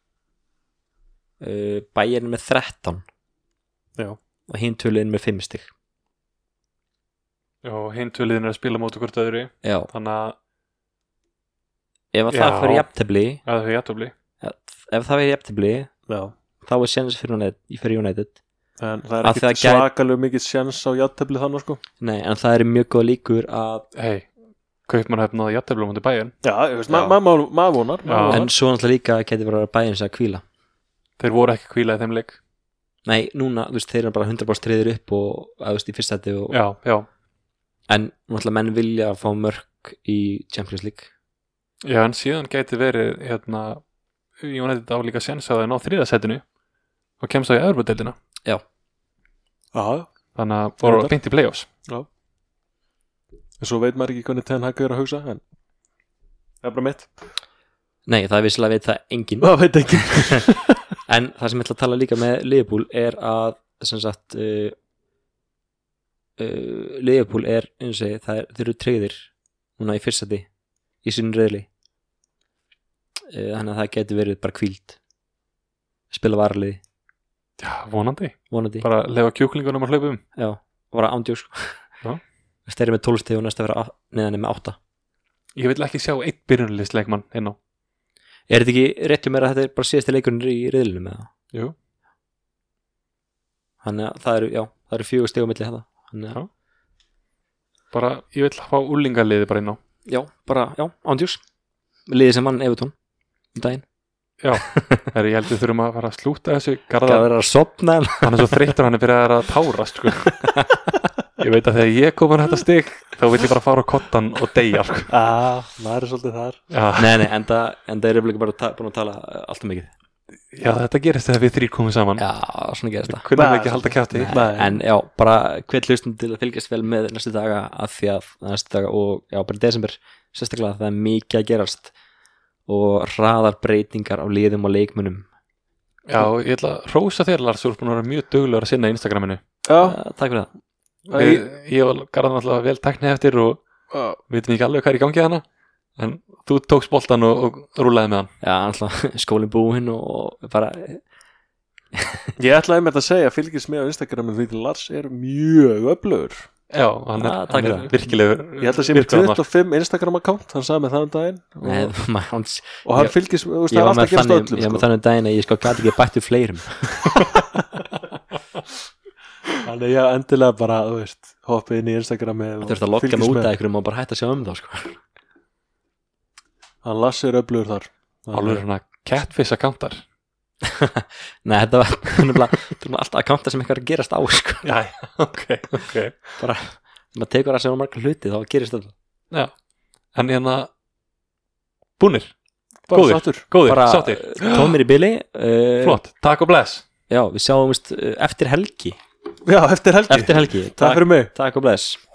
Bayern er með 13 Já. og hinn töluðin með 5 stig. Já, hinn töliðin er að spila móti hvort öðru. Já, Þannig að ef að Já. það fyrir jafntefli, það er jafntefli. ef það fyrir jafntefli Já. þá er séns fyrir United. En það er Af því ekki að gæt- svakalega mikið sjans á játtöfli þannig sko. Nei, en það eru mjög góð líkur að Hei, Kaupmannahöfn náði jafntefli á móti Bayern. Já, ég veist, Já. maður vonar. Já. en svo náttúrulega líka getur verið að Bayern sig að hvíla. Þeir voru ekki hvíla í þeim leik. Nei, núna, þú veist, þeir eru bara 100% triður upp og, þú veist, í fyrst seti og, já, en náttúrulega menn vilja fá mörk í Champions League. já, en síðan gæti verið United á líka séns að það ná 3. setinu og kemst á í Evrópudeildina Já, Já, þannig að voru beint í play-offs. en svo veit maður ekki hvernig Ten Hag er að hugsa, en það er bara mitt. nei, það er vissilega veit það enginn. Það veit ekki. En það sem ég ætla að tala líka með Liverpool er að sem sagt Liverpool er eins og segi, þeir eru tryggðir núna í fyrst seti í sínum riðli, þannig að það geti verið bara hvíld, spila varaliði Já, vonandi. vonandi, Bara lefa kjúklingunum að hlaupa um. já, bara ándjóks. Já. Þeir eru með 12 stig og næsta vera neðan er með 8. Ég vil ekki sjá einn byrjunarliðsleikmann inn á. Er þetta ekki rétt hjá mér að þetta er bara síðasti leikurinn í riðlinu með það? Jú. Þannig að það eru 4 stig á milli þetta. Þannig að Bara, ég vil fá úlingaliði bara inn á. já, ándjóks. Liðið sem vann Evertón um daginn. Já, ég held við þurfum að fara að slúta þessu. Það Garðar, er að sopna en hann er svo þreyttur, hann er byrjað að tárast, sko. Ég veit að þegar ég kom að þetta stig, þá vil ég bara fara á kottan og deyja, sko. Maður er svolítið þar. Já, Nei, enda er yfirlega bara búin að tala allt mikið. já, þetta gerist þegar við 3 komum saman. Já, svona gerist það. Kunnum við ekki að halda kjátti. Nei. En já, bara hvet hlustum til að fylgjast vel með næstu daga af því að næstu daga og já, bara í desember sérstaklega það er mikið að gerast og hraðar breytingar á liðum og leikmunum. Já, ég ætla að rósa þér, Lars, þú ert búin að vera mjög duglegur að sinna Instagraminu. Já, Takk fyrir það. Ég var Garðar náttúrulega vel tæknið eftir og veitum ekki alveg hvað er í gangi hana, en þú tókst boltan og rúlaði með hann. Já, alltaf skólinn búinn og bara ég ætlaði með þetta að segja, fylgist með á Instagramin því til Lars er mjög öflugur. Já, hann takk er fyrir það. virkilegur. Ég held að sé með 25 Instagram account, hann sagði með það um daginn og hann fylgist, þú veist, það er alltaf að gerast öllum. Ég var með þannig daginn að ég gæti ekki bættu fleirum. Þannig já, endilega bara, þú veist, hoppið inn í Instagrami og Þú ert að lokka mig út af einhverjum og bara hætta að sjá þá sko. Hann Lars er öflugur þar. Alveg svona catfish accountar. Nei, þetta var nefnilega alltaf að kanta sem eitthvað er að gerast á sko. Já, ok. Bara, maður tekur að segja margar hluti þá gerist þetta. Já, en hérna búnir, Bara góðir, sáttur. góðir, sáttir. Tómir í bili. Flott, takk og bless. Já, við sjáum eftir helgi. Já, eftir helgi. Eftir helgi. Takk fyrir mig. Takk og bless.